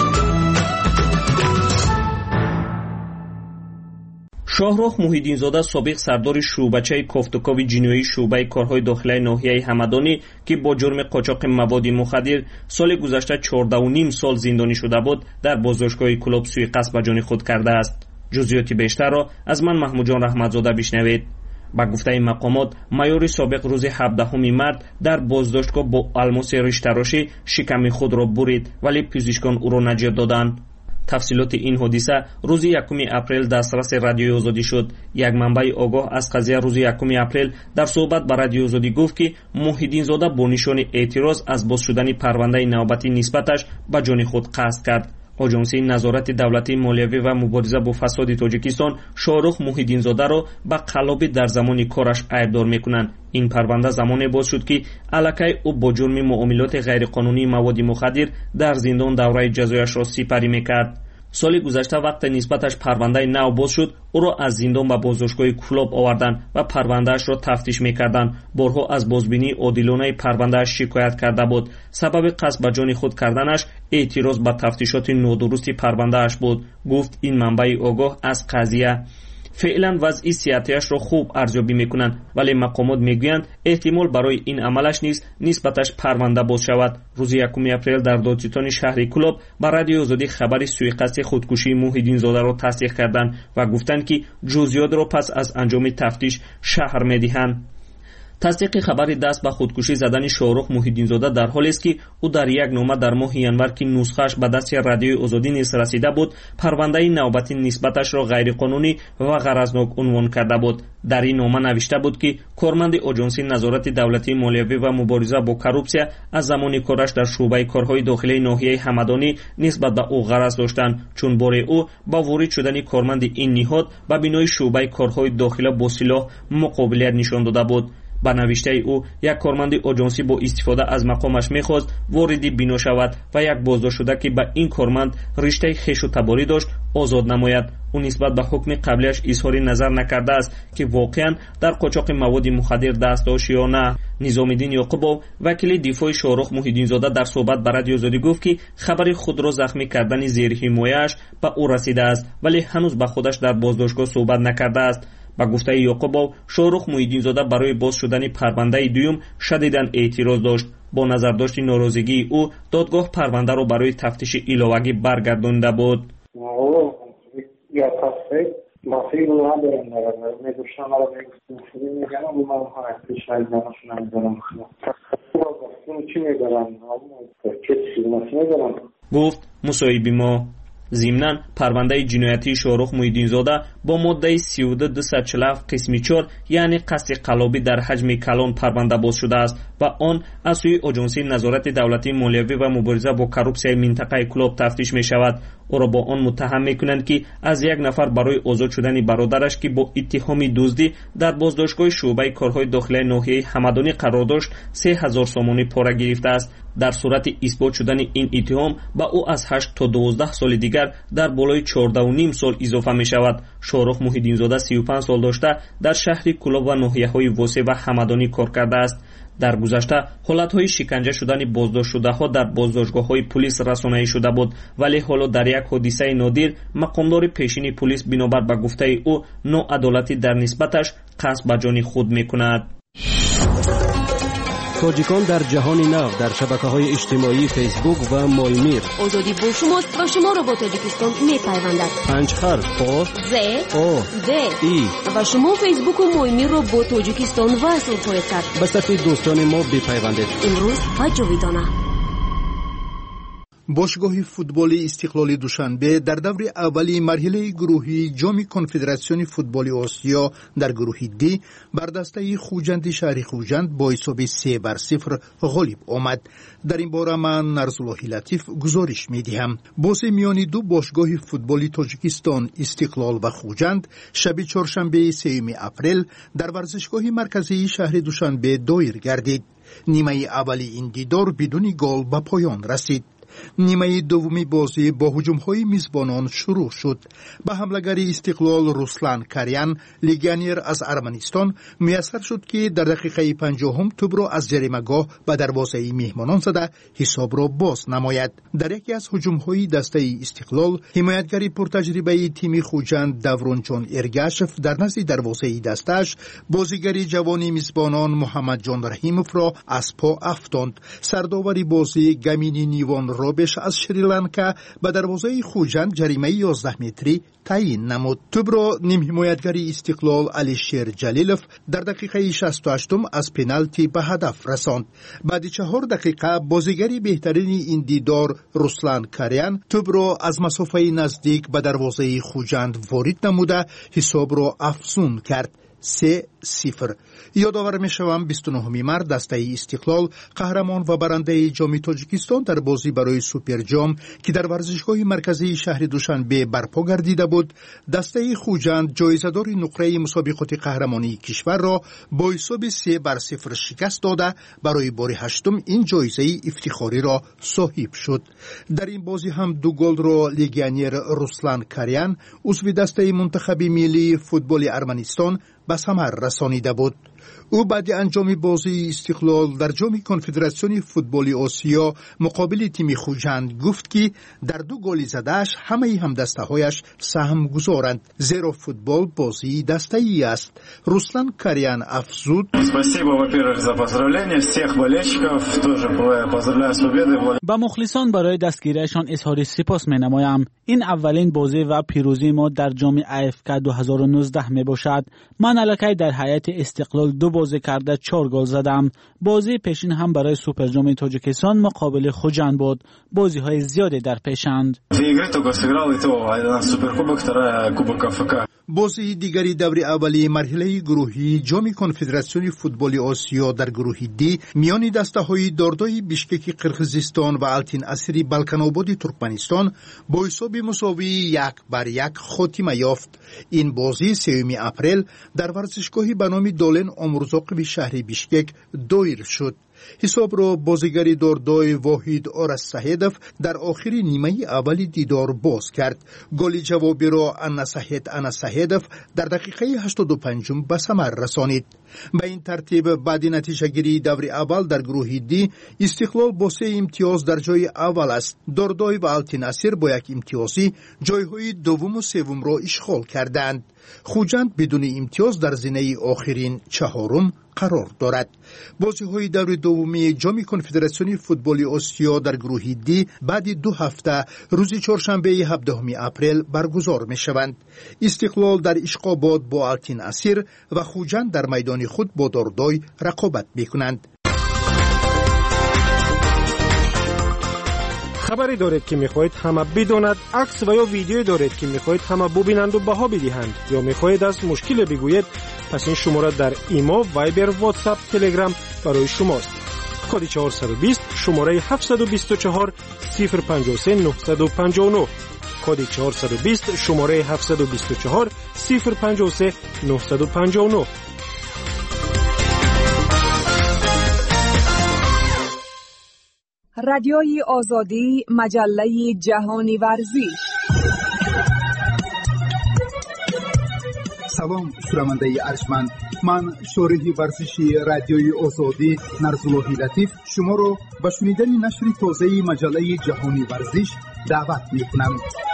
شاهرخ محیدین‌زاده سابق سردار شعبچه کافتکاب جنایی شعبه کارهای داخلی ناحیه همدانی که با جرم قاچاق مواد مخدر سال گذشته چهارده و نیم سال زندانی شده بود در بازداشتگاه کلاب سوی قصد به جان خود کرده است. جزئیات بیشتر را از من محمود جان رحمتزاده بشنوید. با گفته مقامات مایور سابق روز هفدهم مارس در بازداشتگاه با الماس ریش‌تراشی شکم خود را برید ولی پزشکان او را نجات دادند. تفصیلات این حادثه روز یکم اپریل دسترس رادیوی آزادی شد. یک منبع آگاه از قضیه روز یکم اپریل در صحبت با رادیوی آزادی گفت که محیدین‌زاده با نشان اعتراض از باز شدن پرونده نوبتی نسبتش به جان خود قصد کرد. آژانسی نظارت دولتی مالیوی و مبارزه با فساد تاجیکستان شاهرخ محیدین‌زاده را به قلابی در زمان کارش عیبدار میکنند. این پرونده زمانی باز شد که الکی او با جرم معاملات غیرقانونی مواد مخدر در زندان دوره جزایش را سپری میکرد. سال گذشته وقت نسبتش پرونده نو باز شد او را از زندان به بازداشتگاه کلاب آوردند و پروندهش را تفتیش میکردند. بارها از بازبینی عادلانه پروندهش شکایت کرده بود. سبب قصد به جان خود کردنش اعتراض به تفتیشات نادرست پروندهش بود. گفت این منبع آگاه از قضیه. فعلا وضع صحتیش را خوب ارزیابی میکنند ولی مقامات میگویند احتمال برای این عملش نیست نسبتش پرونده باز شود. روز یکم اپریل در دادستان شهر کلاب با رادیوی آزادی خبر سوءقصد خودکشی محیدین‌زاده را تصدیق کردند و گفتند که جزئیات را پس از انجام تفتیش شهر میدهند. تصدیق خبر دست به خودکشی زدن شاهرخ محیدین‌زاده در حالی است که او در یک نامه در ماه ینور که نسخه‌اش به دست رادیوی آزادی نیز رسیده بود پرونده نوبتی نسبتش را غیرقانونی و غرضناک عنوان کرده بود. در این نامه نوشته بود که کارمند آژانسی نظارت دولتی مالیوی و مبارزه با کورپسیا از زمان کارش در شعبه کارهای داخلی ناحیه همدانی نسبت به او غرض داشتند چون بار او با وارد شدن کارمند این نهاد به بنای شعبه کارهای داخلی با سلاح مقابلیت نشان داده بود. با نوشته او یک کارمند آژانسی با استفاده از مقامش میخواست وارد بنا شود و یک بازداشت شده که به این کارمند رشته خویش و تباری داشت آزاد نماید. او نسبت به حکم قبلیش اظهار نظر نکرده است که واقعا در قاچاق مواد مخدر دست داشت یا نه. نظام‌الدین یعقوبov وکیل دفاع شاهرخ محیدین‌زاده در صحبت با رادیوی آزادی گفت که خبر خود را زخمی کردن زیر حمایه‌اش به او رسیده است ولی هنوز با خودش در بازداشتگاه صحبت نکرده است. با گفته یعقوبov شاهرخ محیدین‌زاده برای باز شدن پرونده دوم شدیداً اعتراض داشت. با نظرداشت ناراضگی او دادگاه پرونده را برای تفتیش علاوه‌ای برگردانده بود. یا تصفیه مافی رو هم دارم نرم میگوشم را میگوشم میگم رو من خواهد شاید نماشون هم دارم خواهد چی میدارم کسی نسی میدارم گفت مصاحبی ما ضمناً پرونده جنایتی شاهرخ محیدین‌زاده با ماده سی و دو دویست و چهل و هفت قسم چهار یعنی قصد قلابی در حجم کلان پرونده باز شده است و آن از سوی آژانسی نظارت دولتی مالیوی و مبارزه با کروپسیای منطقه کلوب تفتیش می شود. او را با آن متهم می کنند که از یک نفر برای آزاد شدن برادرش که با اتهام دزدی در بازداشتگاه شعبه کارهای داخلی ناحیه همدانی قرار داشت سه هزار سامانی پاره گرفته است. در صورت اثبات شدن این اتهام با او از هشت تا دوازده سال دیگر در بالای چهارده و نیم سال اضافه می شود. شاهرخ محیدین‌زاده سی و پنج سال داشته در شهر کلوب و ناحیه‌های واسع و همدانی کار کرده است. در گذشته حالت‌های شکنجه شدن بازداشت شده‌ها در بازداشتگاه‌های پلیس رسانه‌ای شده بود، ولی حالا در یک حادثه نادر مقامدار پیشین پلیس بنابر به گفته او ناعدالتی در نسبتش قصد به جان خود می‌کند. تاجیکان در جهان نو در شبکه‌های اجتماعی فیسبوک و مایمیر. آزادی با شماست و شما را با تاجیکستان می‌پیوندد. پنج حرف آ ز آ د ای و شما فیسبوک و مایمیر را با تاجیکستان وصل خواهید کرد. به صفحه دوستان ما بپیوندید. امروز و جاویدانه. باشگاه فوتبال استقلال دوشنبه در دور اولی مرحله گروهی جام کنفدراسیون فوتبال آسیا در گروه دی بر دسته خوجند شهر خوجند با حساب سه بر صفر غالب آمد. در این باره من نرزالله لطیف گزارش می‌دهم. بازی میان دو باشگاه فوتبال تاجیکستان استقلال و خوجند شب چهارشنبه سوم اپریل در ورزشگاه مرکزی شهر دوشنبه دایر گردید. نیمه اولی این دیدار بدون گل به پایان رسید. نیمه دومی بازی با هجوم‌های میزبانان شروع شد. به حمله‌گری استقلال رسلان کاریان لیگانیر از ارمنستان میسر شد که در دقیقه پنجاهم توپ را از جریمه‌گاه به دروازه میهمانان زده حساب را باز نماید. در یکی از هجوم‌های دسته استقلال حمایتگری پرتجربه تیم خوجند دورونجان ارگاشف در نزد دروازه دستش بازیگر جوان میزبانان محمد جان رحیموف را از پا افکند. سرداوری بازی گامینی نیوان رابش از شریلانکا به دروازه خوجند جریمه یازده متری تعیین نمود. توپ را نیم حمایتگری استقلال علیشیر جلیلوف در دقیقه شصت و هشت از پنالتی به هدف رساند. بعد چهار دقیقه بازیگری بهترین این دیدار رسلان کاریان توپ را از مسافه نزدیک به دروازه خوجند وارد نموده حساب را افزون کرد. سه صفر. یادآور می‌شوم بیست و نهم مارس دسته استقلال قهرمان و برنده جام تاجیکستان در بازی برای سوپر جام که در ورزشگاه مرکزی شهر دوشنبه برپا گردیده بود دسته خوجند جایزه‌دار نقره مسابقات قهرمانی کشور را با حساب سه بر صفر شکست داده برای بار هشتم این جایزه افتخاری را صاحب شد. در این بازی هم دو گل را لیگانیر رسلان کاریان عضو دسته منتخب ملی فوتبال ارمنستان به ثمر رسانیده بود. او بعد انجام بازی استقلال در جام کنفدراسیون فوتبال آسیا مقابل تیم خوجند گفت که در دو گل زدهش همه هم دسته هایش سهم گذارند زیرا فوتبال بازی دسته ای است. رسلان کاریان افزود با مخلصان برای دستگیریشان اظهار سپاس می نمایم. این اولین بازی و پیروزی ما در جام اف کی دو هزار و نوزده می باشد. من الکی در هیئت استقلال دو بازی کرده چهار گل زدم. بازی پیشین هم برای سوپر جام تاجیکستان مقابل خوجند بود. بازی های زیاده در پیشند. بازی دیگری دور اولی مرحله گروهی جام کنفدراسیون فوتبال آسیا در گروه دی میان دسته های داردای بیشکک قرقیزستان و التین اسیری بالکان‌آباد ترکمنستان با حساب مساوی یک بر یک خاتمه یافت. این بازی سوم اپریل در ورزشگاهی به نام دولن امرزاق به شهر بیشکک دایر شد. حساب را بازیگری داردای واحد آرس سهیدف در آخر نیمه اولی دیدار باز کرد. گل جوابی را انا سهید انا سهیدف در دقیقه هشتاد و پنج به ثمر رسانید. به این ترتیب بعد نتیجه گیری دور اول در گروه دی استقلال با سه امتیاز در جای اول است. داردای و التین اسیر با یک امتیازی جایهای دوم و سوم را اشغال کردند. خوجند بدون امتیاز در زینه آخرین چهارم قرار دارد. بازی های دور دومی جام کنفدراسیون فوتبال آسیا در گروه دی بعد دو هفته روز چهارشنبه هفدهم اپریل برگزار می شوند. استقلال در اشقاباد با التین اسیر و خوجند در میدان خود با داردای رقابت می کنند. خبری دارید که میخواهید همه بداند، عکس و یا ویدیویی دارید که میخواهید همه ببینند و بها بدهند، یا میخواهید از مشکل بگویید، پس این شماره در ایما، وایبر، واتساپ، تلگرام برای شماست. کد چهارصد و بیست شماره هفتصد و بیست و چهار صفر پنجاه و سه نهصد و پنجاه و نه. کد چهارصد و بیست شماره هفتصد و بیست و چهار صفر پنجاه و سه نهصد و پنجاه و نه. رادیوی آزادی، مجله جهانی ورزش. سلام شنونده ارجمند، من شارح ورزشی رادیوی آزادی نرزالله لطیف شما را به شنیدن نشر تازه مجله جهانی ورزش دعوت می‌کنم.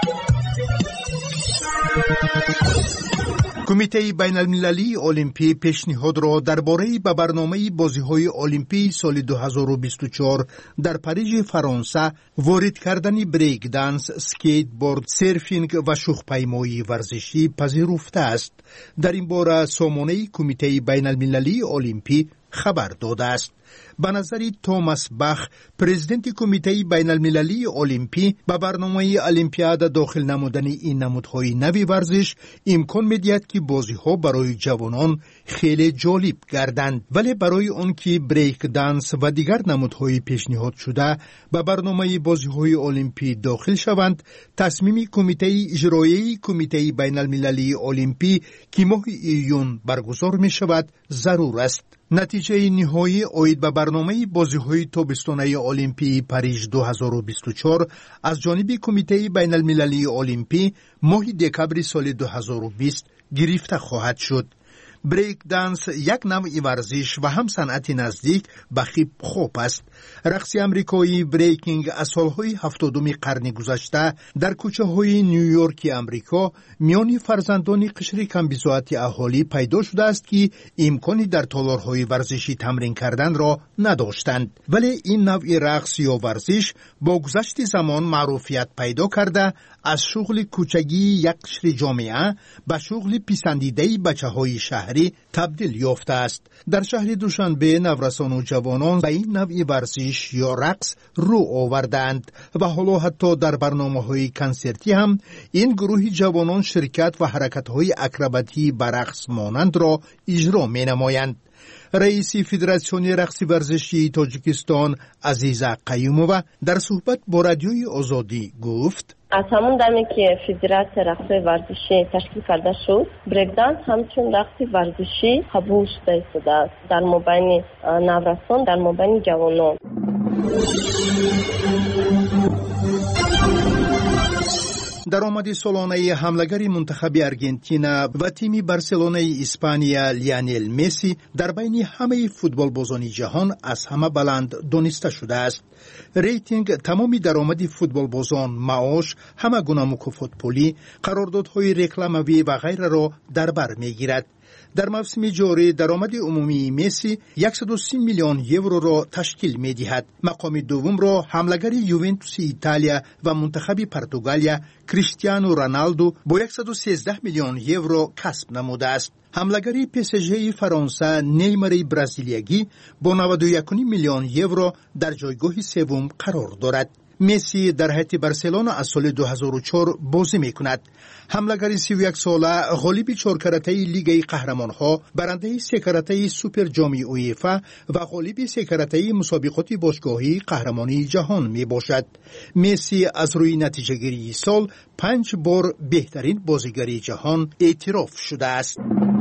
کمیته بین المللی المپی پیشنهاد را درباره به برنامه بازی‌های المپی سال دو هزار و بیست و چهار در پاریژ فرانسه وارد کردن بریک دنس، اسکیت بورد، سرفینگ و شوخ‌پیمایی ورزشی پذیرفته است. در این باره سامانه کمیته بین المللی المپی خبر داده است. به نظر توماس باخ، پرزیدنت کمیته بین المللی المپی، به برنامه المپیاد داخل نمودن این نمودهای نوی ورزش امکان می‌دهد که بازی‌ها برای جوانان خیلی جالب گردند، ولی برای آن که بریک دنس و دیگر نمودهای پیشنهاد شده به برنامه بازی‌های المپی داخل شوند، تصمیم کمیته اجرایی کمیته بین المللی المپی که ماه ایون برگزار می‌شود ضرور است. نتیجه نهایی آید به برنامه بازی‌های تابستانه المپی پاریژ دو هزار و بیست و چهار از جانب کمیته بین المللی المپی ماه دکامبر سال دو هزار و بیست گرفته خواهد شد. بریک دنس یک نوع ورزش و هم صنعت نزدیک به خیپ خوب است. رقص امریکایی بریکینگ از سالهای هفتادم قرن گذشته در کوچه های نیویورک امریکا میان فرزندان قشر کمبزاعت اهالی پیدا شده است که امکانی در تالارهای ورزشی تمرین کردن را نداشتند، ولی این نوع رقص یا ورزش با گذشت زمان معروفیت پیدا کرده از شغل کوچگی یک قشر جامعه به شغل پسندیده بچه‌های شهری تبدیل یافته است. در شهر دوشنبه نورسان و جوانان به این نوع ورزش یا رقص رو آوردند و حالا حتی در برنامه‌های کنسرتی هم این گروه جوانان شرکت و حرکت‌های اکروباتی به رقص مانند را اجرا می‌نمایند. رئیس فدراسیون رقص ورزشی تاجیکستان عزیزه قیومووا در صحبت با رادیوی آزادی گفت: از همون دمی که فدراسیون رقص ورزشی تشکیل کرده شد، بریک دنس همچون رقص ورزشی قبول شده است در مابین نورسان، در مابین جوانان. درآمد سالانه حمله‌گر منتخب ارژانتین و تیم بارسلونای اسپانیا لیونل مسی در بین همه فوتبالبازان جهان از همه بلند دانسته شده است. ریتینگ تمام درآمد فوتبالبازان، معاش، همه گونه مکافات پولی، قراردادهای رکلامی و غیره را در بر می‌گیرد. در موسم جاری درآمد عمومی مسی صد و سی میلیون یورو را تشکیل می‌دهد. مقام دوم را حمله‌گر یوونتوس ایتالیا و منتخب پرتغالیا کریستیانو رونالدو با صد و سیزده میلیون یورو کسب نموده است. حمله‌گر پی اس جی فرانسه نیمار برزیلیایی با نود و یک میلیون یورو در جایگاه سوم قرار دارد. مسی در هیئت بارسلونا از سال دو هزار و چهار بازی می‌کند. حمله‌گر سی و یک ساله غالب چهار کرته لیگ قهرمان‌ها، برنده سه کرته سوپر جام اویفا و غالب سه کرته مسابقات باشگاهی قهرمانی جهان میباشد. مسی از روی نتیجه‌گیری سال پنج بار بهترین بازیگر جهان اعتراف شده است.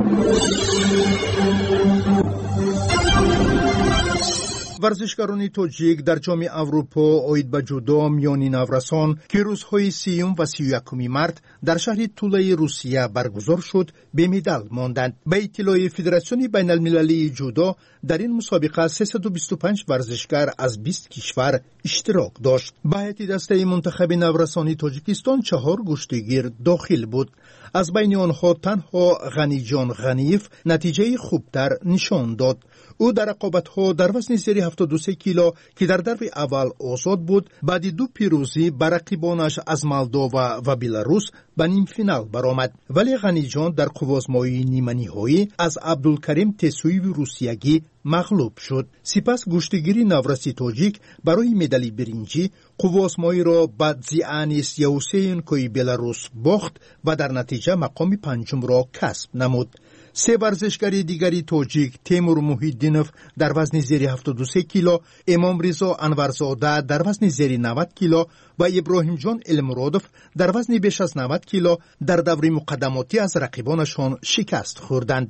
ورزشکاران تاجیک در جام اروپا آید به جودو میان نورسان که روزهای سیوم و سی و یکم مارس در شهر توله روسیه برگزار شد به مدال ماندند. به اطلاع فدراسیون بین المللی جودو در این مسابقه سیصد و بیست و پنج ورزشکار از بیست کشور اشتراک داشت. به هیئت دسته منتخب نورسان تاجیکستان چهار گشتگیر داخل بود. از بین آنها تنها غنی جان غنیف نتیجه خوبتر نشان داد. او در رقابت‌ها در وزن زیر هفتاد و سه کیلو که در درب اول آزاد بود، بعد دو پیروزی بر رقیبانش از مولداوا و بلاروس به نیم فینال برآمد. ولی غنی جان در قوازمایی نیمه نهایی از عبدالکریم تسویی روسیگی مغلوب شد. سپس گشتگیری نورسی تاجیک برای مدال برنجی قواسمایی را به زیانیس یوسین کوی بلاروس باخت و در نتیجه مقام پنجم را کسب نمود. سه ورزشکاری دیگری تاجیک تیمور محیدینوف در وزن زیر هفتاد و سه کیلو، امام رضا انورزاده در وزن زیر نود کیلو و ابراهیم جان المرادوف در وزن بیش از نود کیلو در دوره مقدماتی از رقیبانشان شکست خوردند.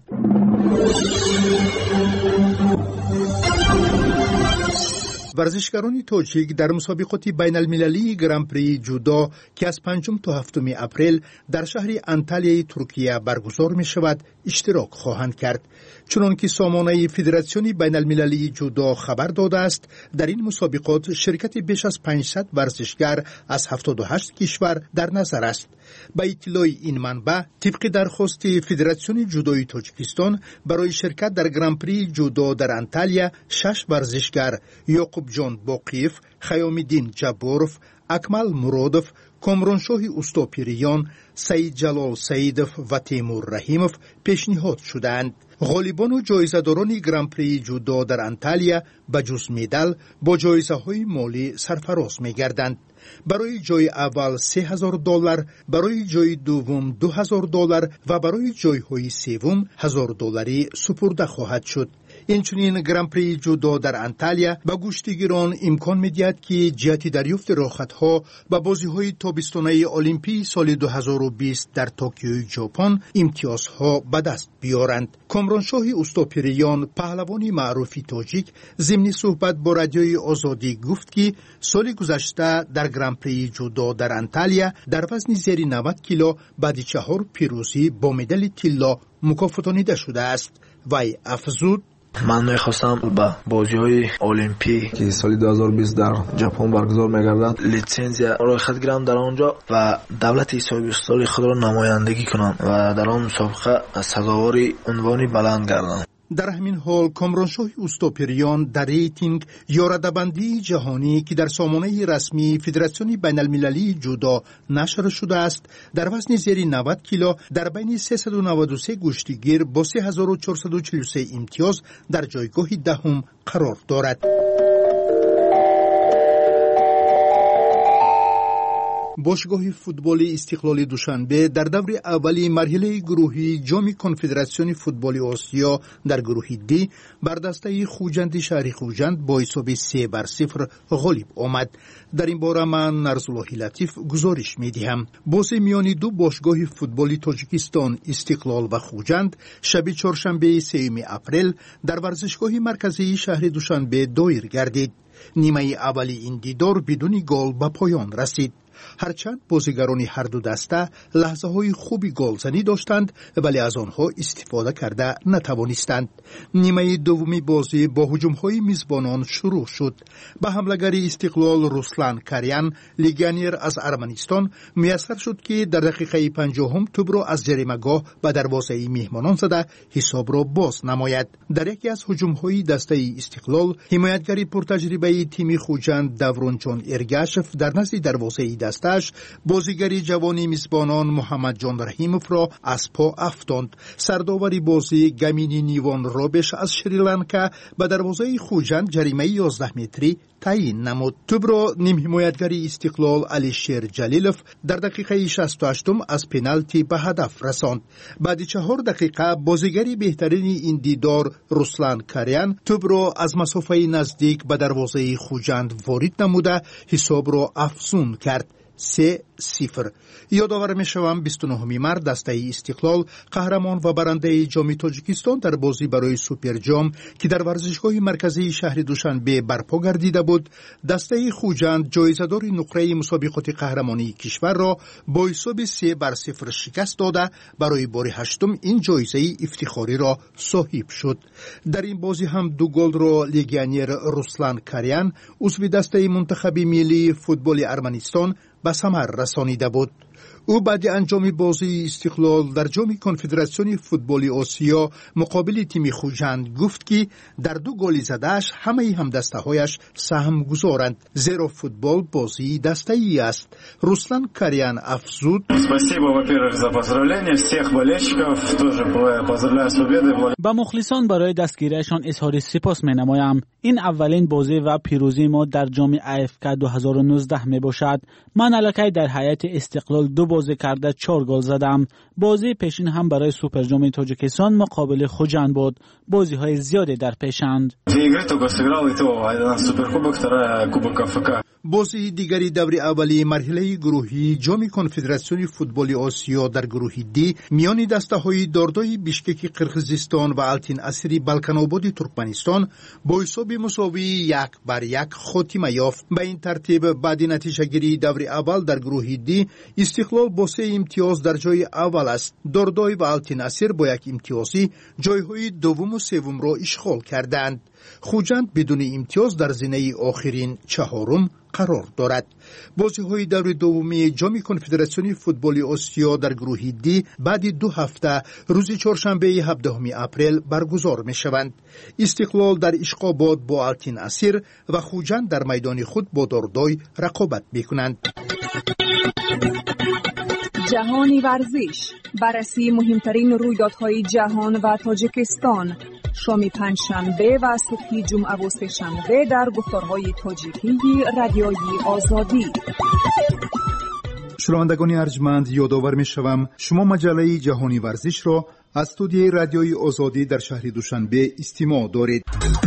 ورزشکاران تاجیک در مسابقات بین المللی گران پری جودو که از پنجم تا هفتم اپریل در شهر انتالیای ترکیه برگزار می شود اشتراک خواهند کرد. چنانکه سامانه فدراسیون بین المللی جودو خبر داده است، در این مسابقات شرکت بیش از پانصد ورزشکار از هفتاد و هشت کشور در نظر است. با اطلاع این منبع، طبق درخواست فدراسیون جودوی تاجیکستان برای شرکت در گران پری جودو در انتالیا، شش ورزشکار یعقوب جان باقیف، خیام‌الدین جباروف، اکمل مرادوف، کامرانشاه اوستاپیریان، سعید جلال سعیدوف و تیمور رحیموف پیشنهاد شدند. غالبان و جایزه‌داران گران پری جودو در انتالیا به جز مدال با جایزه‌های مالی سرفراز می‌گردند. برای جای اول سه هزار دلار، برای جای دوم دو هزار دلار و برای جای‌های سوم هزار دلاری سپرده خواهد شد. اینچنین گران پری جودو در انتالیا به گشتگیران امکان می‌دهد که جهت دریافت راحت‌ها به بازی‌های تابستانه المپی سال دو هزار و بیست در توکیو ژاپن امتیازها به دست بیارند. کامرانشاه اوستاپیریان، پهلوان معروف تاجیک، ضمن صحبت با رادیوی آزادی گفت که سال گذشته در گران پری جودو در انتالیا در وزن زیر نود کیلو بعد چهار پیروزی با مدال طلا مکافاتانیده شده است. وی افزود: من میخواستم به بازی های المپی که سال دو هزار و بیست در ژاپن برگزار میگردد لیسانس را خود گیرم در آنجا و دولت اسلامی خود را نمایندگی کنم و در آن مسابقه سزاوار عنوانی بلند گردم. در همین حال کامرانشاه اوستاپیریان در ریتینگ یا رده‌بندی جهانی که در سامانه رسمی فدراسیون بین المللی جودو نشر شده است، در وزن زیر نود کیلو در بین سیصد و نود و سه گشتیگیر با سه هزار و چهارصد و چهل و سه امتیاز در جایگاه دهم قرار دارد. باشگاه فوتبال استقلال دوشنبه در دور اولی مرحله گروهی جام کنفدراسیون فوتبال آسیا در گروه دی بر دسته خوجند شهر خوجند با حساب سه بر صفر غالب آمد. در این باره من نرزالله لطیف گزارش می دهم. بازی میان دو باشگاه فوتبال تاجیکستان استقلال و خوجند شب چهارشنبه سوم اپریل در ورزشگاه مرکزی شهر دوشنبه دایر گردید. نیمه اولی این دیدار بدون گل به پایان رسید. هرچند بازیگران هر دو دسته لحظه های خوبی گلزنی داشتند ولی از آنها استفاده کرده نتوانستند. نیمه دومی بازی با هجوم های میزبانان شروع شد. به حمله‌گر استقلال رسلان کریان لیگانیر از ارمنستان میسر شد که در دقیقه پنجاهم توپ را از جریمه‌گاه به دروازه میهمانان زده حساب را باز نماید. در یکی از هجوم های دسته استقلال حمایتگر پرتجربه تیم خوجند دورون جان ارگاشف در نزد دروازه دستش بازیگری جوانی میزبانان محمد جان رحیموف را از پا افکند. سرداوری بازی گامینی نیوان رابش از شریلانکا به دروازه خوجند جریمه یازده متری تعیین نمود. توپ را نیم حمایتگری استقلال علیشیر جلیلوف در دقیقه شصت و هشت از پنالتی به هدف رساند. بعد چهار دقیقه بازیگری بهترین این دیدار رسلان کریان توپ را از مسافه نزدیک به دروازه خوجند وارد نموده حساب را افزون کرد. سه صفر. یادآور میشوم بیست و نهم مارس دسته استقلال قهرمان و برنده جام تاجیکستان در بازی برای سوپر جام که در ورزشگاه مرکزی شهر دوشنبه برپا گردیده بود، دسته خوجند جایزه‌دار نقره مسابقات قهرمانی کشور را با حساب سه بر صفر شکست داده برای بار هشتم این جایزه افتخاری را صاحب شد. در این بازی هم دو گل را لیگانیر رسلان کریان عضو دسته منتخب ملی فوتبال ارمنستان به ثمر رسانیده بود. او بعد انجام بازی استقلال در جام کنفدراسیون فوتبال آسیا مقابل تیم خوجند گفت که در دو گل زدهش همه همدسته‌هایش سهم گذارند، زیرا فوتبال بازی دسته‌ای است. رسلان کریان افزود: با مخلصان برای دستگیریشان اظهار سپاس می‌نمایم. این اولین بازی و پیروزی ما در جام اف کی دو هزار و نوزده می باشد. من الکی در هیئت استقلال دو بازی کرده چهار گل زدم. بازی پیشین هم برای سوپر جام تاجیکستان مقابل خوجند بود. بازی های زیادی در پیشند. بازی دیگری دور اولی مرحله گروهی جام کنفدراسیون فوتبال آسیا در گروه دی میان دسته‌های داردای بیشکک قرقیزستان و التین اسیری بالکان‌آباد ترکمنستان با حساب مساوی یک بر یک خاتمه یافت. به این ترتیب بعد نتیجه گیری دور اول در گروه دی استقلال با سه امتیاز در جای اول است. داردای و التین اسیر با یک امتیازی جایهای دوم و سوم را اشغال کردند. خوجند بدون امتیاز در زینه آخرین چهارم قرار دارد. بازی‌های دور دومی جام کنفدراسیون فوتبال آسیا در گروه دی بعد دو هفته روز چهارشنبه هفدهم اپریل برگزار می‌شوند. استقلال در اشقاباد با التین اسیر و خوجند در میدان خود با داردای رقابت می‌کنند. جهانی ورزش، بررسی مهمترین رویدادهای جهان و تاجیکستان، شام پنجشنبه و صبح جمعه و سه‌شنبه در گفتارهای تاجیکی رادیوی آزادی. شنوندگان ارجمند، یادآور می‌شوم شما مجله جهانی ورزش را از استودیوی رادیوی آزادی در شهر دوشنبه استماع دارید.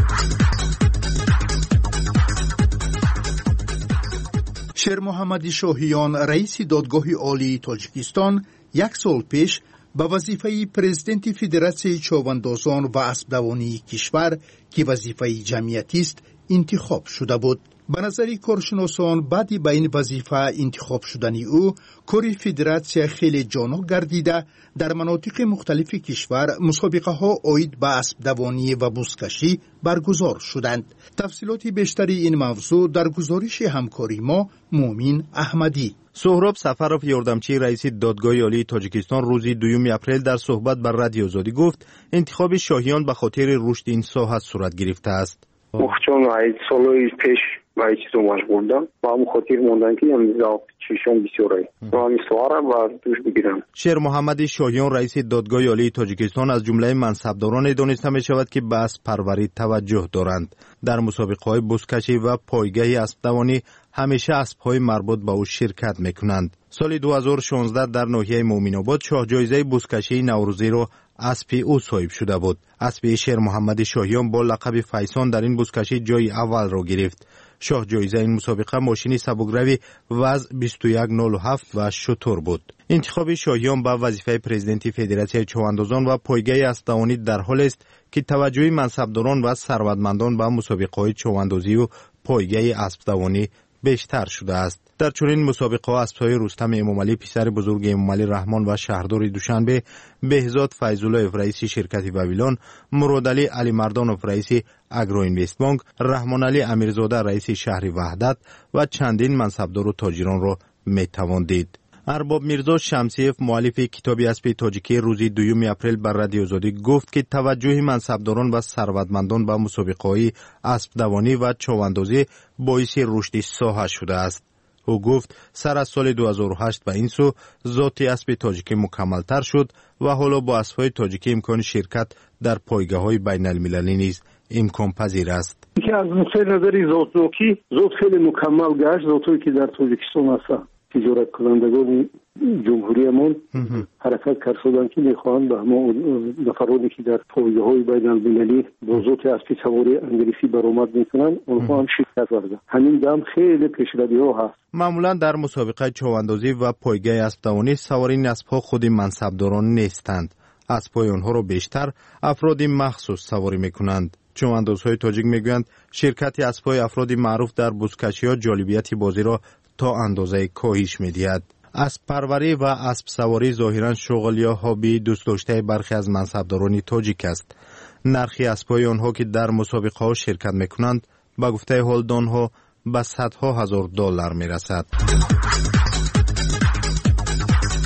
شیر محمد شاهیان رئیس دادگاه عالی تاجیکستان یک سال پیش به وظیفه پرزیدنت فدراسیون چوباندازان و اسبدوانی کشور که وظیفه جمعیتی است انتخاب شده بود. به نظر کارشناسان بعد به این وظیفه انتخاب شدن او کار فدراسیون خیلی جانا گردیده در مناطق مختلف کشور مسابقه ها عاید به اسبدوانی و بزکشی برگزار شدند. تفصیلات بیشتری این موضوع در گزارش همکاری ما مومین احمدی. سهراب سفرов یاردمچی رئیس دادگاه عالی تاجیکستان روز دوم اپریل در صحبت بر رادیو آزادی گفت انتخاب شاهیان به خاطر رشد این ساحت صورت گرفته است. مخچون های سالوی پیش باید چیزو مشغول بودم و همون خاطر موندن که امضا چیشون بسیاری و همین سوارم و دوش بگیرم. شیر محمد شاهیان رئیس دادگاه عالی تاجیکستان از جمله منصبداران دانسته می شود که به اسب پروری توجه دارند. در مسابقه های بزکشی و پایگاه اسبدوانی همیشه اسب‌های مربوط به او شرکت می‌کنند. سال دو هزار و شانزده در ناحیه مومن‌آباد شاه جایزه بزکشی نوروزی را اسب او صاحب شده بود. اسب شیر محمد شاهیان با لقب فیسان در این بزکشی جای اول را گرفت. شاه جایزه این مسابقه ماشین سبکروی وزن بیست و یک نود و هفت و شتر بود. انتخاب شاهیان به وظیفه پرزیدنت فدراسیون چواندازان و پایگاه اسبدوانی در حال است که توجه منصبداران و ثروتمندان به مسابقه‌های چواندازی و پایگاه اسبدوانی بیشتر شده است. در چنین مسابقه ها اسب‌های رستم امامعلی پسر بزرگ امامعلی رحمان و شهردار دوشنبه، بهزاد فیض‌الله رئیس شرکت وویلان، مرادعلی علی مردانوف رئیس اگرو اینوست بانک، رحمان علی امیرزاده رئیس شهر وحدت و چندین منصبدار و تاجران را میتوان دید. ارباب میرزا شمسیف مؤلف کتاب اسب تاجیکی روز دوم اپریل بر رادیو آزادی گفت که توجه منصبداران و ثروتمندان به مسابقه‌های اسبدوانی و چواندازی باعث رشد ساحه شده است. او گفت سر از سال دو هزار و هشت به این سو ذات اسب تاجیکی مکمل‌تر شد و حالا با اسب‌های تاجیکی امکان شرکت در پایگاه‌های بین‌المللی نیز امکان پذیر است. که از نظر ذاتی ذات خیلی مکمل گشت، ذاتی که در تاجیکستان هست تجارت کنندگان جمهوریمون حرکت کردن که میخواهند به همه نفرانی که در پایگاه‌های بین‌المللی با ذات اسب سواری انگلیسی برآمد میکنن اونها هم شرکت کردن. همین دم خیلی پیشروی‌ها هست. معمولا در مسابقه چواندازی و پایگاه اسبدوانی سوارین اسب‌ها خود منصبداران نیستند. اسب‌های آنها را بیشتر افرادی مخصوص سواری میکنند. چواندازهای تاجیک میگویند شرکت اسب‌های افرادی معروف در بزکشی‌ها جالبیت بازی را تا اندازه کاهش می‌دهد. اسب پروری و اسب سواری ظاهراً شغل یا هابی دوست داشته برخی از منصبداران تاجیک است. نرخ اسب‌های آنها که در مسابقه‌ها شرکت می‌کنند به گفته هولدان‌ها به صدها هزار دلار می‌رسد.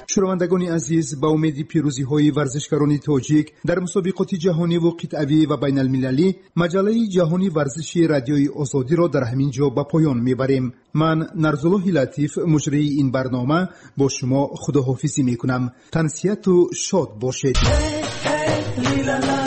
شنوندگان عزیز، با امید پیروزی های ورزشکاران تاجیک در مسابقات جهانی و قطعی و بین المللی، مجله جهانی ورزشی رادیوی آزادی را در همین جا به پایان میبریم. من نرزالله لطیف مجری این برنامه با شما خداحافظی میکنم. تنسیت و شاد باشید.